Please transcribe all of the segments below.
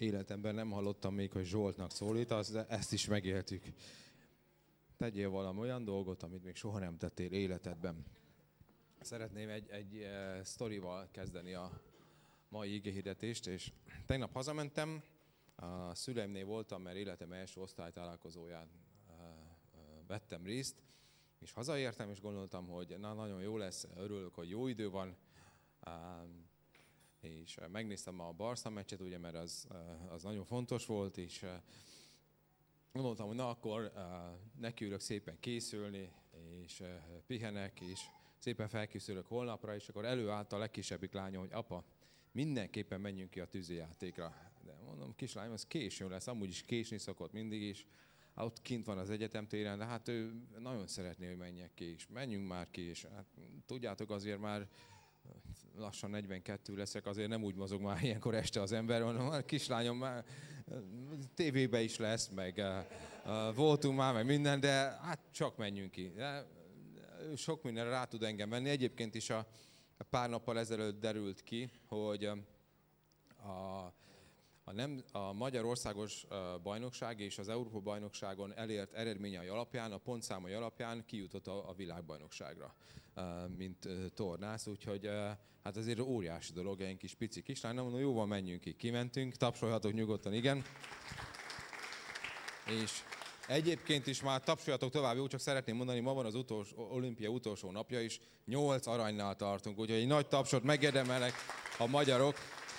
Életemben nem hallottam még, hogy Zsoltnak szólítasz, de ezt is megéltük. Tegyél valami olyan dolgot, amit még soha nem tettél életedben. Szeretném egy sztorival kezdeni a mai igehirdetést, és tegnap hazamentem, a szüleimnél voltam, mert életem első osztálytalálkozóján vettem részt, és hazaértem, és gondoltam, hogy nagyon jó lesz, örülök, hogy jó idő van, és megnéztem a Barca meccset, ugye, mert az nagyon fontos volt, és gondoltam, hogy akkor nekiülök szépen készülni, és pihenek, és szépen felkészülök holnapra, és akkor előállt a legkisebbik lányom, hogy apa, mindenképpen menjünk ki a tűzijátékra. De mondom, kislányom, az későn lesz, amúgy is késni szokott mindig is. Ott kint van az egyetemtéren, de hát ő nagyon szeretné, hogy menjek ki, és menjünk már ki, és hát tudjátok, azért már lassan 42 leszek, azért nem úgy mozog már ilyenkor este az ember, hanem a kislányom már tévébe is lesz, meg voltunk már, meg minden, de hát csak menjünk ki. De sok mindenre rá tud engem venni. Egyébként is a pár nappal ezelőtt derült ki, hogy a Magyarországos bajnokság és az Európa bajnokságon elért eredményei alapján, a pontszámai alapján kijutott a világbajnokságra, mint tornász, úgyhogy hát azért óriási dolog, egy kis pici kislány, nem mondom, jóval menjünk ki, kimentünk, tapsolhatok nyugodtan, igen. És egyébként is már tapsoljatok tovább, jó, csak szeretném mondani, ma van az olimpia utolsó napja is, 8 aranynál tartunk, úgyhogy egy nagy tapsot megérdemelnek a magyarok.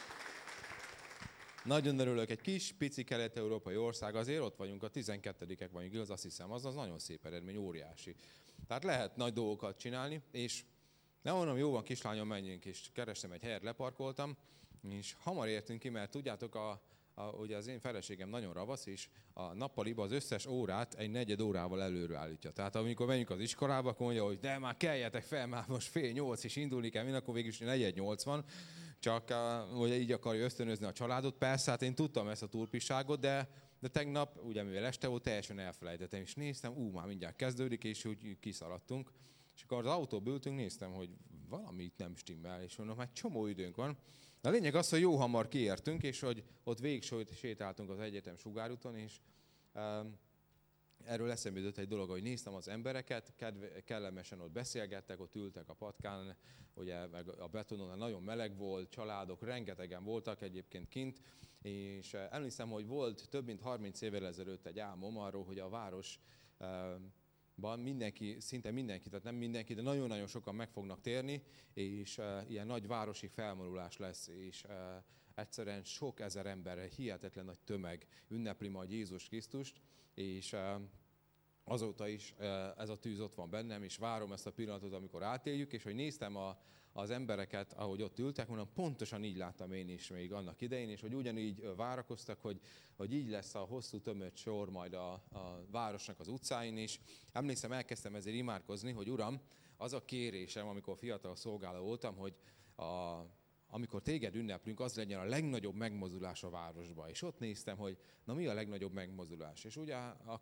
Nagyon örülök, egy kis, pici kelet-európai ország, azért ott vagyunk, a 12-ek vagyunk, igaz, azt hiszem, az nagyon szép eredmény, óriási. Tehát lehet nagy dolgokat csinálni, és nem mondom, jó van, kislányom, menjünk, és kerestem egy helyet, leparkoltam, és hamar értünk ki, mert tudjátok, ugye az én feleségem nagyon ravasz, és a nappaliba az összes órát egy negyed órával előre állítja. Tehát amikor megyünk az iskolába, akkor mondja, hogy de már keljetek fel, már most 7:30 és indulni kell, akkor végül is 4:80 van. Csak ugye így akarja ösztönözni a családot. Persze, hát én tudtam ezt a túlpisságot, de tegnap, ugye mivel este volt, teljesen elfelejtettem, és néztem, már mindjárt kezdődik, és úgy kiszaladtunk. És akkor az autóba ültünk, néztem, hogy valami itt nem stimmel, és mondom, hát csomó időnk van. De a lényeg az, hogy jó hamar kiértünk, és hogy ott végig sétáltunk az egyetem sugárúton, és erről eszembe jutott egy dolog, hogy néztem az embereket, kellemesen ott beszélgettek, ott ültek a patkán, ugye meg a betonon, nagyon meleg volt, családok, rengetegen voltak egyébként kint, és emlékszem, hogy volt több mint 30 évvel ezelőtt egy álmom arról, hogy a városban mindenki, szinte mindenki, tehát nem mindenki, de nagyon-nagyon sokan meg fognak térni, és ilyen nagy városi felvonulás lesz, és egyszerűen sok ezer ember, hihetetlen nagy tömeg ünnepli majd Jézus Krisztust, és azóta is ez a tűz ott van bennem, és várom ezt a pillanatot, amikor átéljük, és hogy néztem az embereket, ahogy ott ültek, mondom, pontosan így láttam én is még annak idején, és hogy ugyanígy várakoztak, hogy így lesz a hosszú tömött sor majd a városnak az utcáin is. Emlékszem, elkezdtem ezért imádkozni, hogy Uram, az a kérésem, amikor fiatal szolgáló voltam, hogy amikor téged ünneplünk, az legyen a legnagyobb megmozdulás a városba. És ott néztem, hogy na mi a legnagyobb megmozdulás. És ugye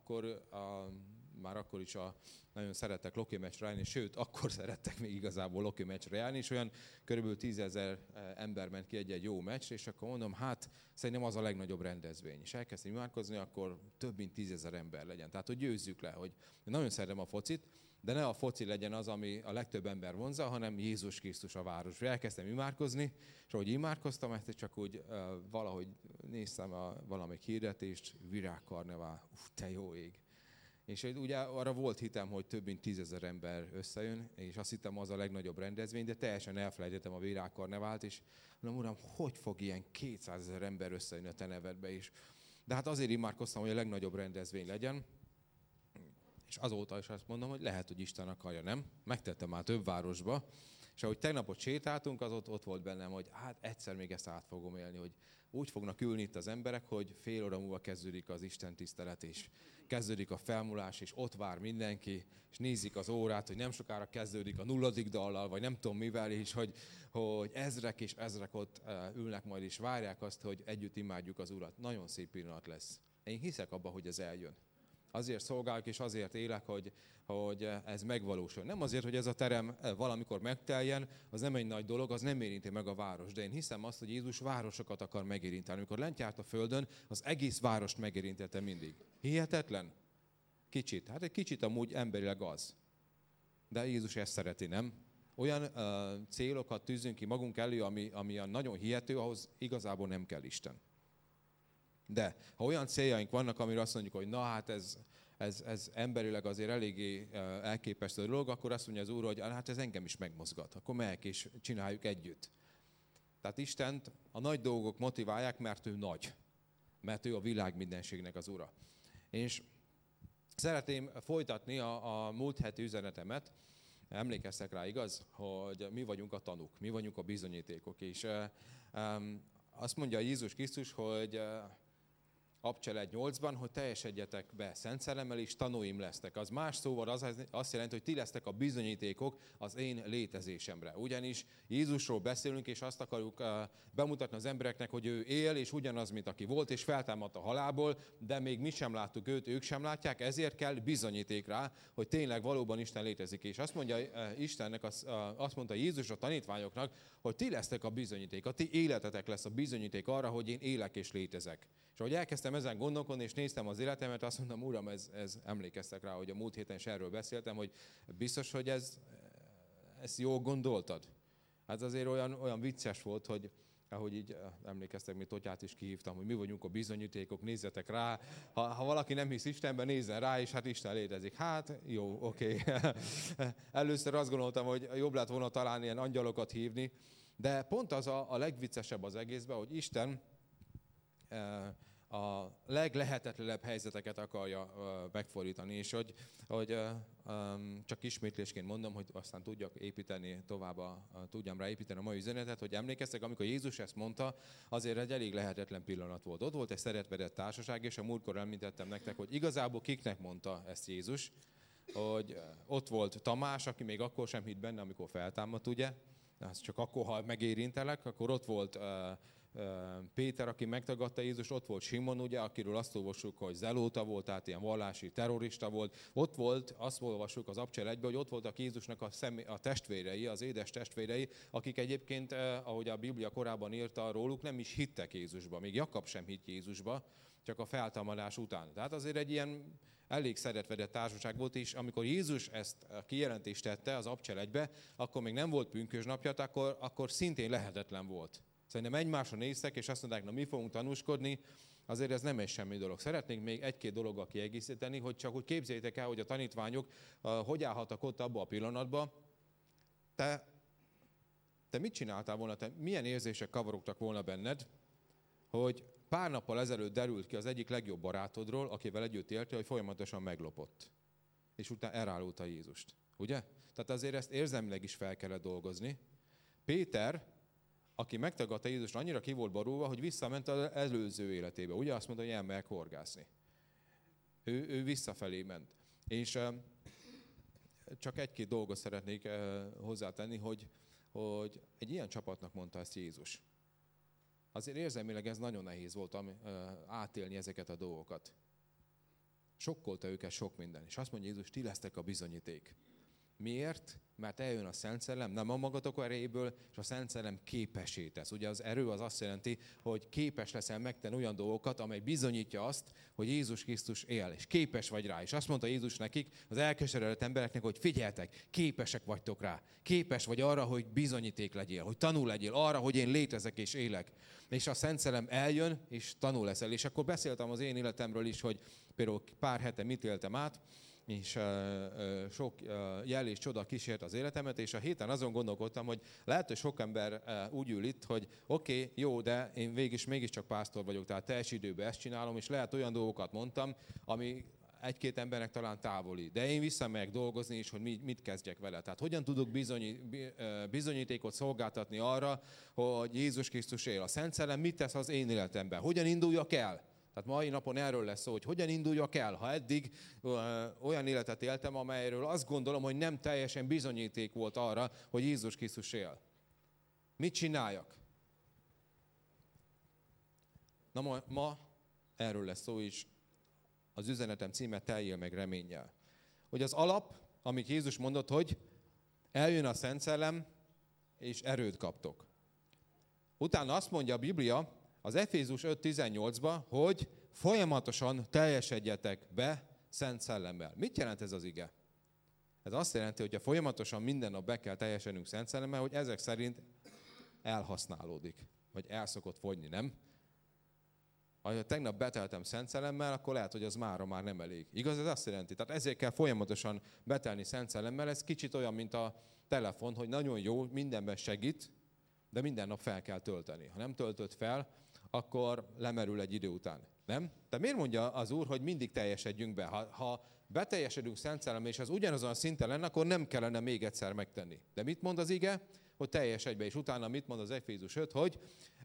már akkor is nagyon szerettek Loki meccsre járni, sőt, akkor szerettek még igazából Loki meccsre járni, és olyan körülbelül 10 000 ember ment ki egy jó meccsre, és akkor mondom, hát szerintem az a legnagyobb rendezvény. És elkezdtem imádkozni, akkor több mint 10 000 ember legyen. Tehát, hogy győzzük le, hogy nagyon szeretem a focit, de ne a foci legyen az, ami a legtöbb ember vonzza, hanem Jézus Krisztus a városra. Elkezdtem imádkozni, és ahogy imádkoztam, ezt csak úgy valahogy néztem valamelyik hirdetést, virágkarnevál, te jó ég. És ugye arra volt hitem, hogy több mint 10 000 ember összejön, és azt hittem az a legnagyobb rendezvény, de teljesen elfelejtettem a virágkarnevált, és mondom, Uram, hogy fog ilyen 200 000 ember összejönni a te nevedbe is? De hát azért imádkoztam, hogy a legnagyobb rendezvény legyen, és azóta is azt mondom, hogy lehet, hogy Isten akarja, nem? Megtettem már több városba, és ahogy tegnapot sétáltunk, az ott volt bennem, hogy hát egyszer még ezt át fogom élni, hogy úgy fognak ülni itt az emberek, hogy fél óra múlva kezdődik az Isten tisztelet, és kezdődik a felmúlás, és ott vár mindenki, és nézik az órát, hogy nem sokára kezdődik a 0. dallal, vagy nem tudom mivel, és hogy ezrek és ezrek ott ülnek majd, és várják azt, hogy együtt imádjuk az Urat. Nagyon szép pillanat lesz. Én hiszek abba, hogy ez eljön. Azért szolgálok és azért élek, hogy ez megvalósul. Nem azért, hogy ez a terem valamikor megteljen, az nem egy nagy dolog, az nem érinti meg a város. De én hiszem azt, hogy Jézus városokat akar megérinteni. Amikor lent járt a földön, az egész várost megérintette mindig. Hihetetlen? Kicsit. Hát egy kicsit amúgy emberileg az. De Jézus ezt szereti, nem? Olyan célokat tűzünk ki magunk elő, ami nagyon hihető, ahhoz igazából nem kell Isten. De ha olyan céljaink vannak, amire azt mondjuk, hogy na hát ez emberileg azért eléggé elképesztő dolog, akkor azt mondja az Úr, hogy hát ez engem is megmozgat. Akkor megyek és csináljuk együtt. Tehát Istent a nagy dolgok motiválják, mert ő nagy. Mert ő a világ mindenségnek az Ura. És szeretném folytatni a múlt heti üzenetemet. Emlékeztek rá, igaz, hogy mi vagyunk a tanúk, mi vagyunk a bizonyítékok. És azt mondja Jézus Krisztus, hogy Abcsel 1.8-ban, hogy teljesedjetek be Szent Szellemmel, és tanúim lesztek. Az más szóval azt jelenti, hogy ti lesztek a bizonyítékok az én létezésemre. Ugyanis Jézusról beszélünk, és azt akarjuk bemutatni az embereknek, hogy ő él, és ugyanaz, mint aki volt, és feltámadt a halálból, de még mi sem láttuk őt, ők sem látják, ezért kell bizonyíték rá, hogy tényleg valóban Isten létezik. És azt mondja Istennek, azt mondta Jézus a tanítványoknak, hogy ti lesztek a bizonyíték, a ti életetek lesz a bizonyíték arra, hogy én élek és létezek. És ahogy elkezdtem ezen gondolkodni, és néztem az életemet, azt mondtam, Uram, ez emlékeztek rá, hogy a múlt héten is erről beszéltem, hogy biztos, hogy ezt jól gondoltad. Hát azért olyan vicces volt, hogy ahogy így emlékeztek, mi Totyát is kihívtam, hogy mi vagyunk a bizonyítékok, nézzetek rá. Ha valaki nem hisz Istenben, nézzen rá, és hát Isten létezik. Hát jó, oké. Először azt gondoltam, hogy jobb lett volna talán ilyen angyalokat hívni, de pont az a legviccesebb az egészben, hogy Isten a leglehetetlenebb helyzeteket akarja megfordítani, és hogy csak ismétlésként mondom, hogy aztán tudjak építeni tovább, tudjam rá építeni a mai üzenetet, hogy emlékeztek, amikor Jézus ezt mondta, azért egy elég lehetetlen pillanat volt. Ott volt egy szeretvedett társaság, és a múltkor említettem nektek, hogy igazából kiknek mondta ezt Jézus, hogy ott volt Tamás, aki még akkor sem hitt benne, amikor feltámadt, ugye? Az csak akkor, ha megérintelek, akkor ott volt Péter, aki megtagadta Jézus, ott volt Simon, ugye, akiről azt olvassuk, hogy zelóta volt, tehát ilyen vallási terrorista volt. Ott volt, azt olvassuk az Abcsel 1-ben, hogy ott voltak Jézusnak a testvérei, az édes testvérei, akik egyébként, ahogy a Biblia korábban írta róluk, nem is hittek Jézusba. Még Jakab sem hitt Jézusba, csak a feltámadás után. Tehát azért egy ilyen elég szeretvedett társaság volt, és amikor Jézus ezt a kijelentést tette az Abcsel 1-be, akkor még nem volt pünkösdnapja, akkor szintén lehetetlen volt. Szerintem egymásra néztek, és azt mondták, na mi fogunk tanúskodni, azért ez nem egy semmi dolog. Szeretnénk még egy-két dologgal kiegészíteni, hogy csak úgy képzeljétek el, hogy a tanítványok hogy állhattak ott abba a pillanatban. Te mit csináltál volna, te milyen érzések kavarogtak volna benned, hogy pár nappal ezelőtt derült ki az egyik legjobb barátodról, akivel együtt éltél, hogy folyamatosan meglopott. És utána elárulta Jézust. Ugye? Tehát azért ezt érzelmileg is fel kellett dolgozni. Péter, aki megtagadta Jézust, annyira ki volt borulva, hogy visszament az előző életébe. Ugye azt mondta, hogy elmegyek horgászni. Ő visszafelé ment. És csak egy-két dolgot szeretnék hozzátenni, hogy egy ilyen csapatnak mondta ezt Jézus. Azért érzelmileg ez nagyon nehéz volt átélni ezeket a dolgokat. Sokkolta őket sok minden. És azt mondja Jézus, ti lesztek a bizonyíték. Miért? Mert eljön a Szent Szellem, nem a magatok erejéből, és a Szent Szellem képessé tesz. Ugye az erő az azt jelenti, hogy képes leszel megtenni olyan dolgokat, amely bizonyítja azt, hogy Jézus Krisztus él, és képes vagy rá. És azt mondta Jézus nekik, az elkeseredett embereknek, hogy figyeltek, képesek vagytok rá. Képes vagy arra, hogy bizonyíték legyél, hogy tanul legyél, arra, hogy én létezek és élek. És a Szent Szellem eljön, és tanul leszel. És akkor beszéltem az én életemről is, hogy például pár hete mit éltem át, és sok jel és csoda kísért az életemet, és a héten azon gondolkodtam, hogy lehet, hogy sok ember úgy ül itt, hogy oké, jó, de én mégiscsak pásztor vagyok, tehát teljes időben ezt csinálom, és lehet olyan dolgokat mondtam, ami egy-két embernek talán távoli. De én visszamegyek dolgozni is, hogy mit kezdjek vele. Tehát hogyan tudok bizonyítékot szolgáltatni arra, hogy Jézus Krisztus él. A Szent Szellem mit tesz az én életemben? Hogyan induljak el? Tehát mai napon erről lesz szó, hogy hogyan induljak el, ha eddig olyan életet éltem, amelyről azt gondolom, hogy nem teljesen bizonyíték volt arra, hogy Jézus Krisztus él. Mit csináljak? Na ma erről lesz szó is. az üzenetem címe teljél meg reménnyel. Hogy az alap, amit Jézus mondott, hogy eljön a Szent Szellem, és erőt kaptok. Utána azt mondja a Biblia az Efézus 5.18-ban, hogy folyamatosan teljesedjetek be Szent Szellemmel. Mit jelent ez az ige? Ez azt jelenti, hogy folyamatosan minden nap be kell teljesednünk Szent Szellemmel, hogy ezek szerint elhasználódik, vagy el szokott fogyni, nem? Ha tegnap beteltem Szent Szellemmel, akkor lehet, hogy az mára már nem elég. Igaz, ez azt jelenti. Tehát ezért kell folyamatosan betelni Szent Szellemmel. Ez kicsit olyan, mint a telefon, hogy nagyon jó, mindenben segít, de minden nap fel kell tölteni. Ha nem töltöd fel, akkor lemerül egy idő után. Nem? De miért mondja az Úr, hogy mindig teljesedjünk be? Ha beteljesedünk Szent Szellemmel, és az ugyanazon a szinten lenne, akkor nem kellene még egyszer megtenni. De mit mond az ige? Hogy teljesedj be. És utána mit mond az Efézus 5, hogy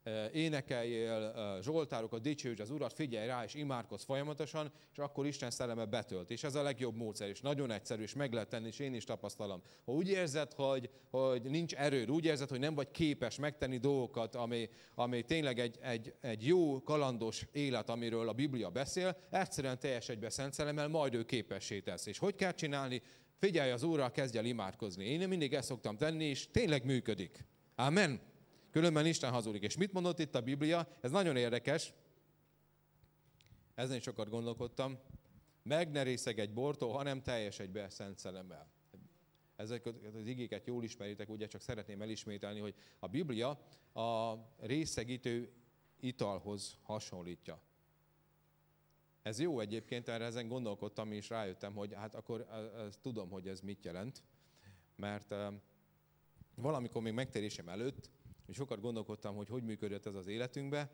énekeljél zsoltárokat, dicsősd az Urat, figyelj rá, és imádkozz folyamatosan, és akkor Isten szelleme betölt. És ez a legjobb módszer, és nagyon egyszerű, és meg lehet tenni, és én is tapasztalom. Ha úgy érzed, hogy nincs erőd, úgy érzed, hogy nem vagy képes megtenni dolgokat, ami tényleg egy jó, kalandos élet, amiről a Biblia beszél, egyszerűen teljesedj be Szent Szellemmel, majd ő képessé tesz. És hogy kell csinálni? Figyelj az Úrral, kezdj el imádkozni. Én mindig ezt szoktam tenni, és tényleg működik. Amen. Különben Isten hazudik. És mit mondott itt a Biblia? Ez nagyon érdekes. Ezen is sokat gondolkodtam. Meg ne részegedj bortól, hanem teljesedj be Szent Szellemmel. Ezeket az igéket jól ismeritek, ugye csak szeretném elismételni, hogy a Biblia a részegítő italhoz hasonlítja. Ez jó egyébként, erre ezen gondolkodtam, és rájöttem, hogy hát akkor tudom, hogy ez mit jelent. Mert valamikor még megtérésem előtt, és sokat gondolkodtam, hogy működött ez az életünkbe,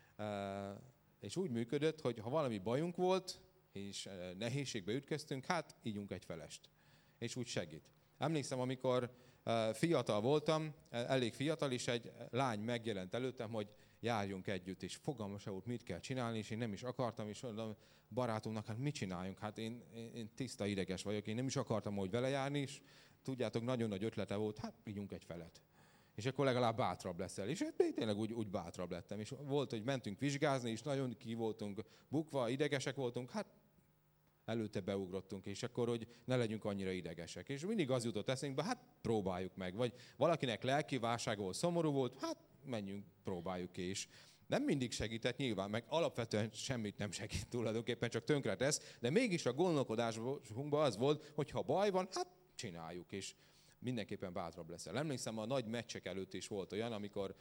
és úgy működött, hogy ha valami bajunk volt, és nehézségbe ütköztünk, hát ígyunk egy felest, és úgy segít. Emlékszem, amikor fiatal voltam, elég fiatal, és egy lány megjelent előttem, hogy járjunk együtt, és fogalmam sem volt, mit kell csinálni, és én nem is akartam, és mondom barátunknak, hát mit csináljunk, hát én tiszta ideges vagyok, én nem is akartam hogy vele járni, és tudjátok, nagyon nagy ötlete volt, hát ígyunk egy felet. És akkor legalább bátrabb leszel. És én tényleg úgy bátrabb lettem. És volt, hogy mentünk vizsgázni, és nagyon ki voltunk bukva, idegesek voltunk, hát előtte beugrottunk, és akkor, hogy ne legyünk annyira idegesek. És mindig az jutott eszünkbe, hát próbáljuk meg. Vagy valakinek lelki válsága volt, szomorú volt, hát menjünk, próbáljuk ki is. Nem mindig segített nyilván, meg alapvetően semmit nem segít tulajdonképpen, csak tönkretesz, de mégis a gondolkodásunkban az volt, hogy ha baj van, hát csináljuk is. Mindenképpen bátrabb leszel. Emlékszem, a nagy meccsek előtt is volt olyan, amikor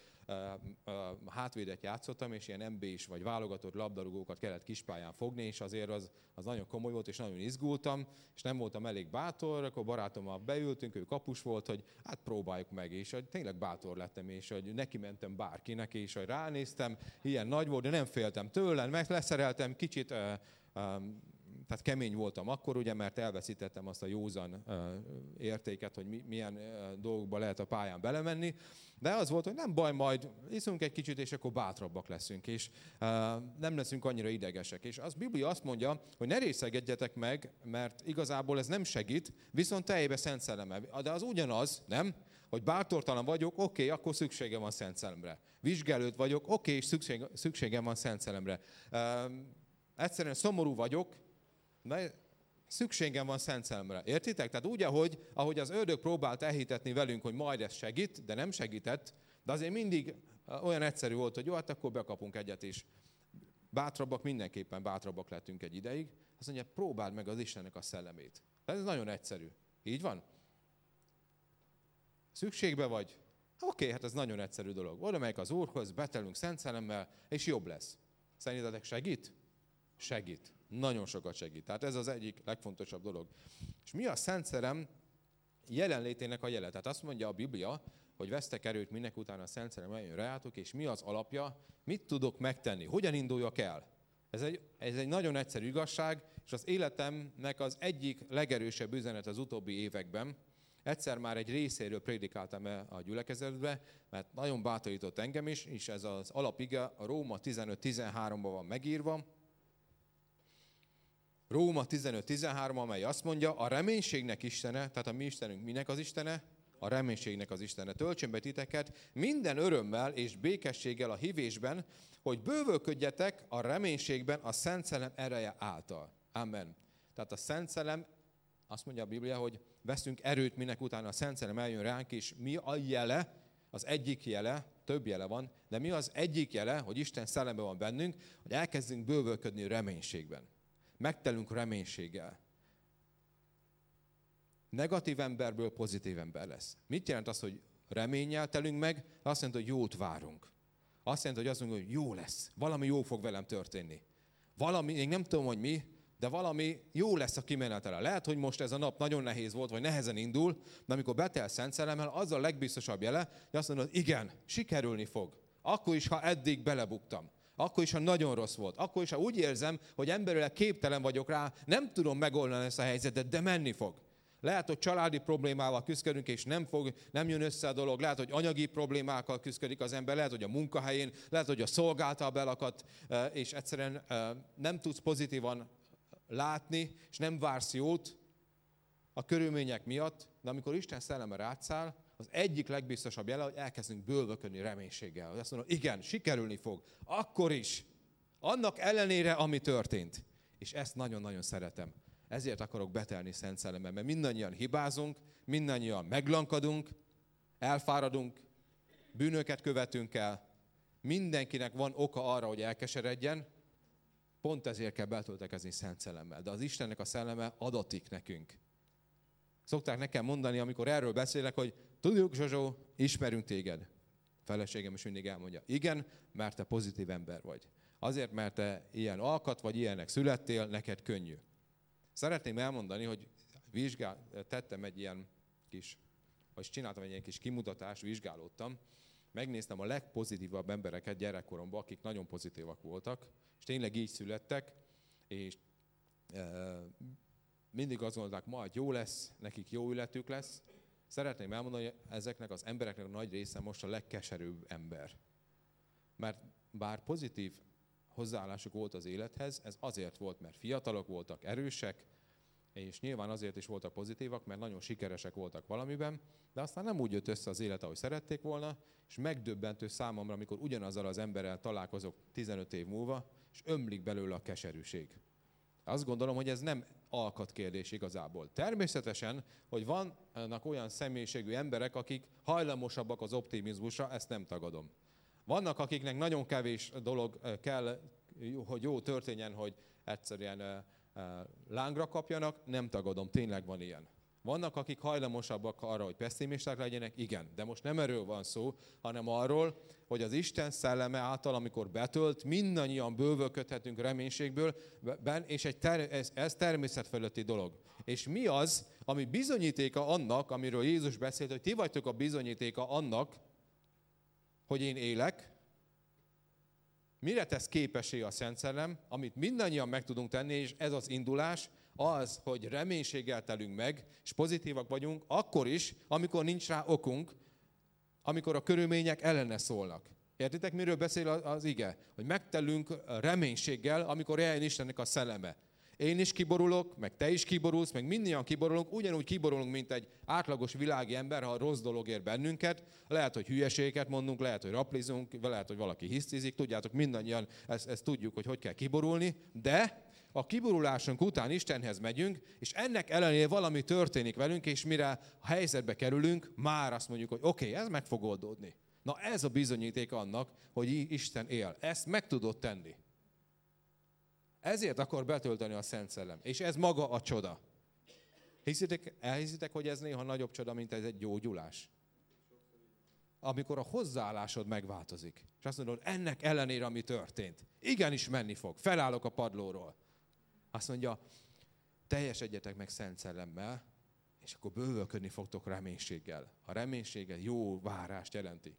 hátvédet játszottam, és ilyen MB-s vagy válogatott labdarúgókat kellett kispályán fogni, és azért az nagyon komoly volt, és nagyon izgultam, és nem voltam elég bátor, akkor barátommal beültünk, ő kapus volt, hogy hát próbáljuk meg, és tényleg bátor lettem, és hogy neki mentem bárkinek, és hogy ránéztem, ilyen nagy volt, de nem féltem tőle, meg leszereltem, kicsit tehát kemény voltam akkor, ugye, mert elveszítettem azt a józan értéket, hogy milyen dolgokba lehet a pályán belemenni, de az volt, hogy nem baj, majd iszunk egy kicsit, és akkor bátrabbak leszünk, és nem leszünk annyira idegesek. És az Biblia azt mondja, hogy ne részegedjetek meg, mert igazából ez nem segít, viszont teljébe Szent Szellemmel. De az ugyanaz, nem? Hogy bátortalan vagyok, oké, akkor szükségem van Szent Szellemre. Vizsgálőt vagyok, oké, és szükségem van Szent Szellemre. Egyszerűen szomorú vagyok, de szükségem van Szent Szellemre. Értitek? Tehát úgy, ahogy az ördög próbált elhitetni velünk, hogy majd ez segít, de nem segített, de azért mindig olyan egyszerű volt, hogy jó, hát akkor bekapunk egyet is. Bátrabbak, mindenképpen bátrabbak lettünk egy ideig. Azt mondja, próbáld meg az Istennek a szellemét. Ez nagyon egyszerű. Így van? Szükségbe vagy? Oké, hát ez nagyon egyszerű dolog. Oda megyek az Úrhoz, betelünk Szent Szellemmel, és jobb lesz. Szerintetek segít? Segít. Nagyon sokat segít. Tehát ez az egyik legfontosabb dolog. És mi a Szent Szellem jelenlétének a jele? Tehát azt mondja a Biblia, hogy vesztek erőt, minek utána a Szent Szellem eljön rájátok, és mi az alapja, mit tudok megtenni, hogyan induljak el. Ez egy nagyon egyszerű igazság, és az életemnek az egyik legerősebb üzenet az utóbbi években. Egyszer már egy részéről prédikáltam a gyülekezetbe, mert nagyon bátorított engem is, és ez az alapige a Róma 15-13-ban van megírva. Róma 15-13, amely azt mondja, a reménységnek Istene, tehát a mi Istenünk minek az Istene? A reménységnek az Istene. Töltsön be titeket minden örömmel és békességgel a hívésben, hogy bővölködjetek a reménységben a Szent Szellem ereje által. Amen. Tehát a Szent Szellem, azt mondja a Biblia, hogy veszünk erőt, minek utána a Szent Szellem eljön ránk, és mi a jele, az egyik jele, több jele van, de mi az egyik jele, hogy Isten szelleme van bennünk, hogy elkezdünk bővölködni reménységben. Megtelünk reménységgel. Negatív emberből pozitív ember lesz. Mit jelent az, hogy reménnyel telünk meg? Azt jelenti, hogy jót várunk. Azt jelenti, hogy azt mondjuk, hogy jó lesz. Valami jó fog velem történni. Valami, én nem tudom, hogy mi, de valami jó lesz a kimenetele. Lehet, hogy most ez a nap nagyon nehéz volt, vagy nehezen indul, de amikor betel Szent Szellemmel, az a legbiztosabb jele, hogy azt mondod, igen, sikerülni fog. Akkor is, ha eddig belebuktam. Akkor is, ha nagyon rossz volt. Akkor is, ha úgy érzem, hogy emberileg képtelen vagyok rá, nem tudom megoldani ezt a helyzetet, de menni fog. Lehet, hogy családi problémával küzdködünk, és nem jön össze a dolog. Lehet, hogy anyagi problémákkal küzdködik az ember, lehet, hogy a munkahelyén, lehet, hogy a szolgáltal belakadt, és egyszerűen nem tudsz pozitívan látni, és nem vársz jót a körülmények miatt, de amikor Isten szelleme rád száll, az egyik legbiztosabb jele, hogy elkezdünk bővölködni reménységgel. Hogy azt mondom, igen, sikerülni fog. Akkor is. Annak ellenére, ami történt. És ezt nagyon-nagyon szeretem. Ezért akarok betelni Szent Szellemben, mert mindannyian hibázunk, mindannyian meglankadunk, elfáradunk, bűnöket követünk el. Mindenkinek van oka arra, hogy elkeseredjen. Pont ezért kell betöltekezni Szent Szellemmel. De az Istennek a szelleme adatik nekünk. Szokták nekem mondani, amikor erről beszélek, hogy tudjuk, Zsozsó, ismerünk téged. Feleségem is mindig elmondja, igen, mert te pozitív ember vagy. Azért, mert te ilyen alkat vagy, ilyenek születtél, neked könnyű. Szeretném elmondani, hogy tettem egy ilyen kis, vagy csináltam egy ilyen kis kimutatást, vizsgálódtam, megnéztem a legpozitívabb embereket gyerekkoromban, akik nagyon pozitívak voltak, és tényleg így születtek, és mindig azt gondolták, majd jó lesz, nekik jó életük lesz. Szeretném elmondani, hogy ezeknek az embereknek a nagy része most a legkeserűbb ember. Mert bár pozitív hozzáállásuk volt az élethez, ez azért volt, mert fiatalok voltak, erősek, és nyilván azért is voltak pozitívak, mert nagyon sikeresek voltak valamiben, de aztán nem úgy jött össze az élet, ahogy szerették volna, és megdöbbentő számomra, amikor ugyanazzal az emberrel találkozok 15 év múlva, és ömlik belőle a keserűség. Azt gondolom, hogy ez nem alkatkérdés igazából. Természetesen, hogy vannak olyan személyiségű emberek, akik hajlamosabbak az optimizmusra, ezt nem tagadom. Vannak, akiknek nagyon kevés dolog kell, hogy jó történjen, hogy egyszerűen lángra kapjanak, nem tagadom, tényleg van ilyen. Vannak, akik hajlamosabbak arra, hogy pesszimisták legyenek, igen, de most nem erről van szó, hanem arról, hogy az Isten szelleme által, amikor betölt, mindannyian bővölködhetünk reménységből, és ez természetfeletti dolog. És mi az, ami bizonyítéka annak, amiről Jézus beszélt, hogy ti vagytok a bizonyítéka annak, hogy én élek, mire tesz képessé a Szent Szellem, amit mindannyian meg tudunk tenni, és ez az indulás, az, hogy reménységgel telünk meg, és pozitívak vagyunk, akkor is, amikor nincs rá okunk, amikor a körülmények ellene szólnak. Értitek, miről beszél az ige? Hogy megtelünk reménységgel, amikor eljön Istennek a szelleme. Én is kiborulok, meg te is kiborulsz, meg mindannyian kiborulunk, ugyanúgy kiborulunk, mint egy átlagos világi ember, ha rossz dolog ér bennünket. Lehet, hogy hülyeséget mondunk, lehet, hogy raplizunk, lehet, hogy valaki hisztizik, tudjátok, mindannyian ezt tudjuk, hogy kell kiborulni, de a kiborulásunk után Istenhez megyünk, és ennek ellenére valami történik velünk, és mire a helyzetbe kerülünk, már azt mondjuk, hogy oké, ez meg fog oldódni. Na ez a bizonyíték annak, hogy Isten él. Ezt meg tudod tenni. Ezért akar betölteni a Szent Szellem. És ez maga a csoda. Elhiszitek, hogy ez néha nagyobb csoda, mint ez egy gyógyulás? Amikor a hozzáállásod megváltozik. És azt mondod, ennek ellenére, ami történt. Igenis menni fog. Felállok a padlóról. Azt mondja, teljesedjetek meg Szent Szellemmel, és akkor bővölködni fogtok reménységgel. A reménységgel jó várást jelenti.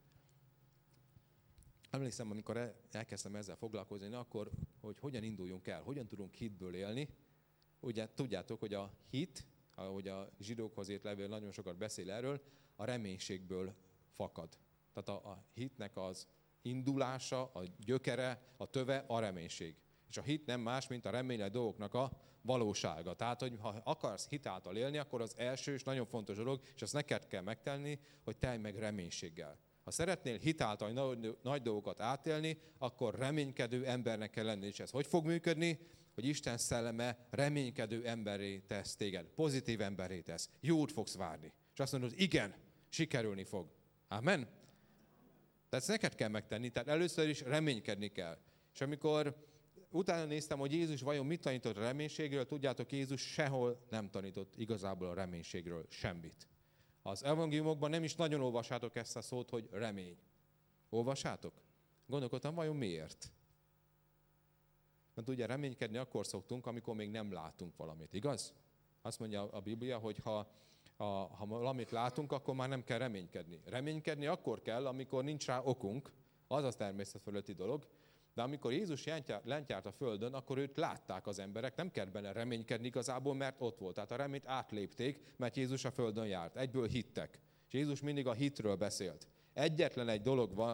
Emlékszem, amikor elkezdtem ezzel foglalkozni, akkor, hogy hogyan induljunk el, hogyan tudunk hitből élni. Ugye tudjátok, hogy a hit, ahogy a zsidókhoz írt levél nagyon sokat beszél erről, a reménységből fakad. Tehát a hitnek az indulása, a gyökere, a töve a reménység. És a hit nem más, mint a reményelt dolgoknak a valósága. Tehát, hogy ha akarsz hit által élni, akkor az első és nagyon fontos dolog, és azt neked kell megtenni, hogy telj meg reménységgel. Ha szeretnél hit által nagy dolgokat átélni, akkor reménykedő embernek kell lenni. És ez hogy fog működni? hogy Isten szelleme reménykedő emberré tesz téged, pozitív emberré tesz, jót fogsz várni. És azt mondod, hogy igen, sikerülni fog. Amen? Tehát ezt neked kell megtenni, tehát először is reménykedni kell. És amikor utána néztem, hogy Jézus vajon mit tanított a reménységről, tudjátok, Jézus sehol nem tanított igazából a reménységről semmit. Az evangéliumokban nem is nagyon olvassátok ezt a szót, hogy remény. Olvassátok? Gondolkodtam, vajon miért? Mert ugye reménykedni akkor szoktunk, amikor még nem látunk valamit, igaz? Azt mondja a Biblia, hogy ha valamit látunk, akkor már nem kell reménykedni. Reménykedni akkor kell, amikor nincs rá okunk, az az természetfölötti dolog, de amikor Jézus lent járt a földön, akkor őt látták az emberek, nem kellett benne reménykedni igazából, mert ott volt. Tehát a reményt átlépték, mert Jézus a földön járt. Egyből hittek. És Jézus mindig a hitről beszélt. Egyetlen egy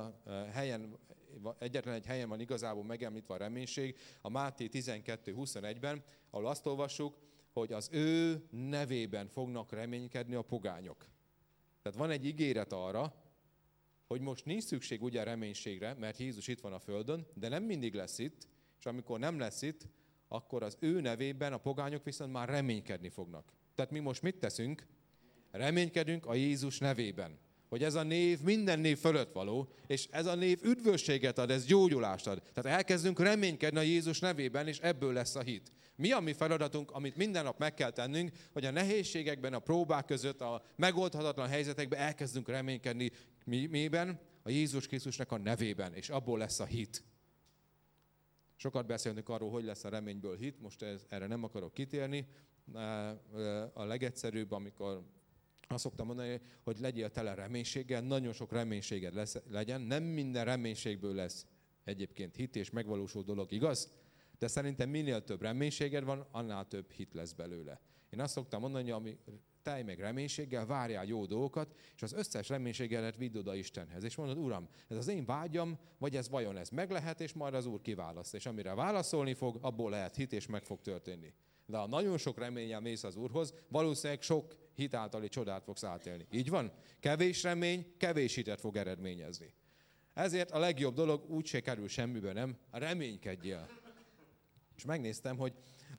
helyen van igazából megemlítve a reménység, a Máté 12:21-ben, ahol azt olvassuk, hogy az ő nevében fognak reménykedni a pogányok. Tehát van egy ígéret arra, hogy most nincs szükség ugye a reménységre, mert Jézus itt van a földön, de nem mindig lesz itt, és amikor nem lesz itt, akkor az ő nevében a pogányok viszont már reménykedni fognak. Tehát mi most mit teszünk? Reménykedünk a Jézus nevében. Hogy ez a név minden név fölött való, és ez a név üdvösséget ad, ez gyógyulást ad. Tehát elkezdünk reménykedni a Jézus nevében, és ebből lesz a hit. Mi a mi feladatunk, amit minden nap meg kell tennünk, hogy a nehézségekben, a próbák között, a megoldhatatlan helyzetekben elkezdünk reménykedni miben? A Jézus Krisztusnak a nevében, és abból lesz a hit. Sokat beszélünk arról, hogy lesz a reményből hit, most erre nem akarok kitérni. A legegyszerűbb, amikor azt szoktam mondani, hogy legyél tele reménységgel, nagyon sok reménységed legyen. Nem minden reménységből lesz egyébként hit és megvalósul dolog, igaz? De szerintem minél több reménységed van, annál több hit lesz belőle. Én azt szoktam mondani, hogy telj meg reménységgel, várjál jó dolgokat, és az összes reménységedet vidd oda Istenhez. És mondod, Uram, ez az én vágyam, vagy ez vajon ez meg lehet, és majd az Úr kiválaszt. És amire válaszolni fog, abból lehet hit, és meg fog történni. De ha nagyon sok reménnyel mész az Úrhoz, valószínűleg sok hit általi csodát fogsz átélni. Így van? Kevés remény, kevés hitet fog eredményezni. Ezért a legjobb dolog úgyse kerül semmibe, nem? Reménykedjél. És megnéztem, hogy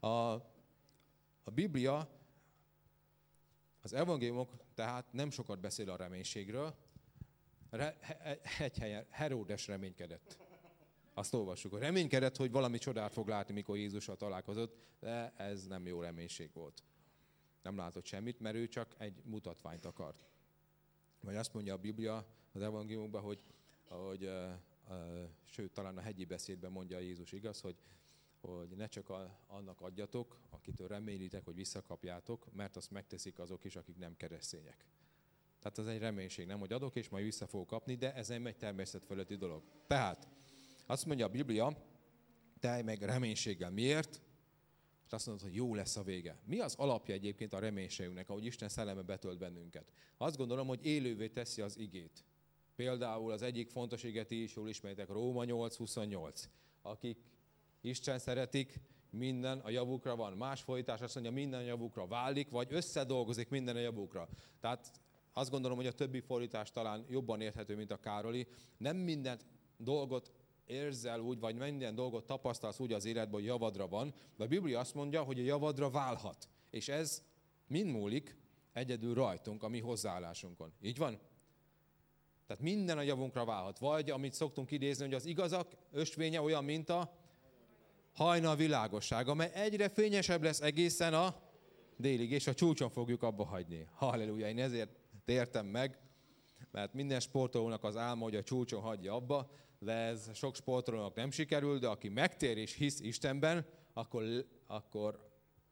a Biblia, az evangéliumok tehát nem sokat beszél a reménységről. Egy helyen Heródes reménykedett. Azt olvassuk, hogy reménykedett, hogy valami csodát fog látni, mikor Jézussal találkozott, de ez nem jó reménység volt. Nem látott semmit, mert ő csak egy mutatványt akart. Vagy azt mondja a Biblia az evangéliumban, hogy sőt, talán a hegyi beszédben mondja Jézus, igaz, hogy ne csak annak adjatok, akitől reménylitek, hogy visszakapjátok, mert azt megteszik azok is, akik nem keresztények. Tehát ez egy reménység, nem, hogy adok és majd vissza fogok kapni, de ez nem egy természet fölötti dolog. Tehát azt mondja a Biblia, telj meg reménységgel. Miért? Azt mondod, hogy jó lesz a vége. Mi az alapja egyébként a reménységünknek, ahogy Isten szelleme betölt bennünket? Azt gondolom, hogy élővé teszi az igét. Például az egyik fontos iget is jól ismeritek, Róma 8:28. Akik Isten szeretik, minden a javukra van. Más fordítás azt mondja, minden a javukra válik, vagy összedolgozik minden a javukra. Tehát azt gondolom, hogy a többi fordítás talán jobban érthető, mint a Károli. Nem minden dolgot érzel úgy, vagy minden dolgot tapasztalsz úgy az életben, hogy javadra van, de a Biblia azt mondja, hogy a javadra válhat. És ez mind múlik egyedül rajtunk, a mi hozzáállásunkon. Így van? Tehát minden a javunkra válhat. Vagy, amit szoktunk idézni, hogy az igazak ösvénye olyan, mint a hajnal világossága, amely egyre fényesebb lesz egészen a délig, és a csúcson fogjuk abba hagyni. Halleluja, én ezért tértem meg, mert minden sportolónak az álma, hogy a csúcson hagyja abba, de ez sok sportolónak nem sikerül, de aki megtér és hisz Istenben, akkor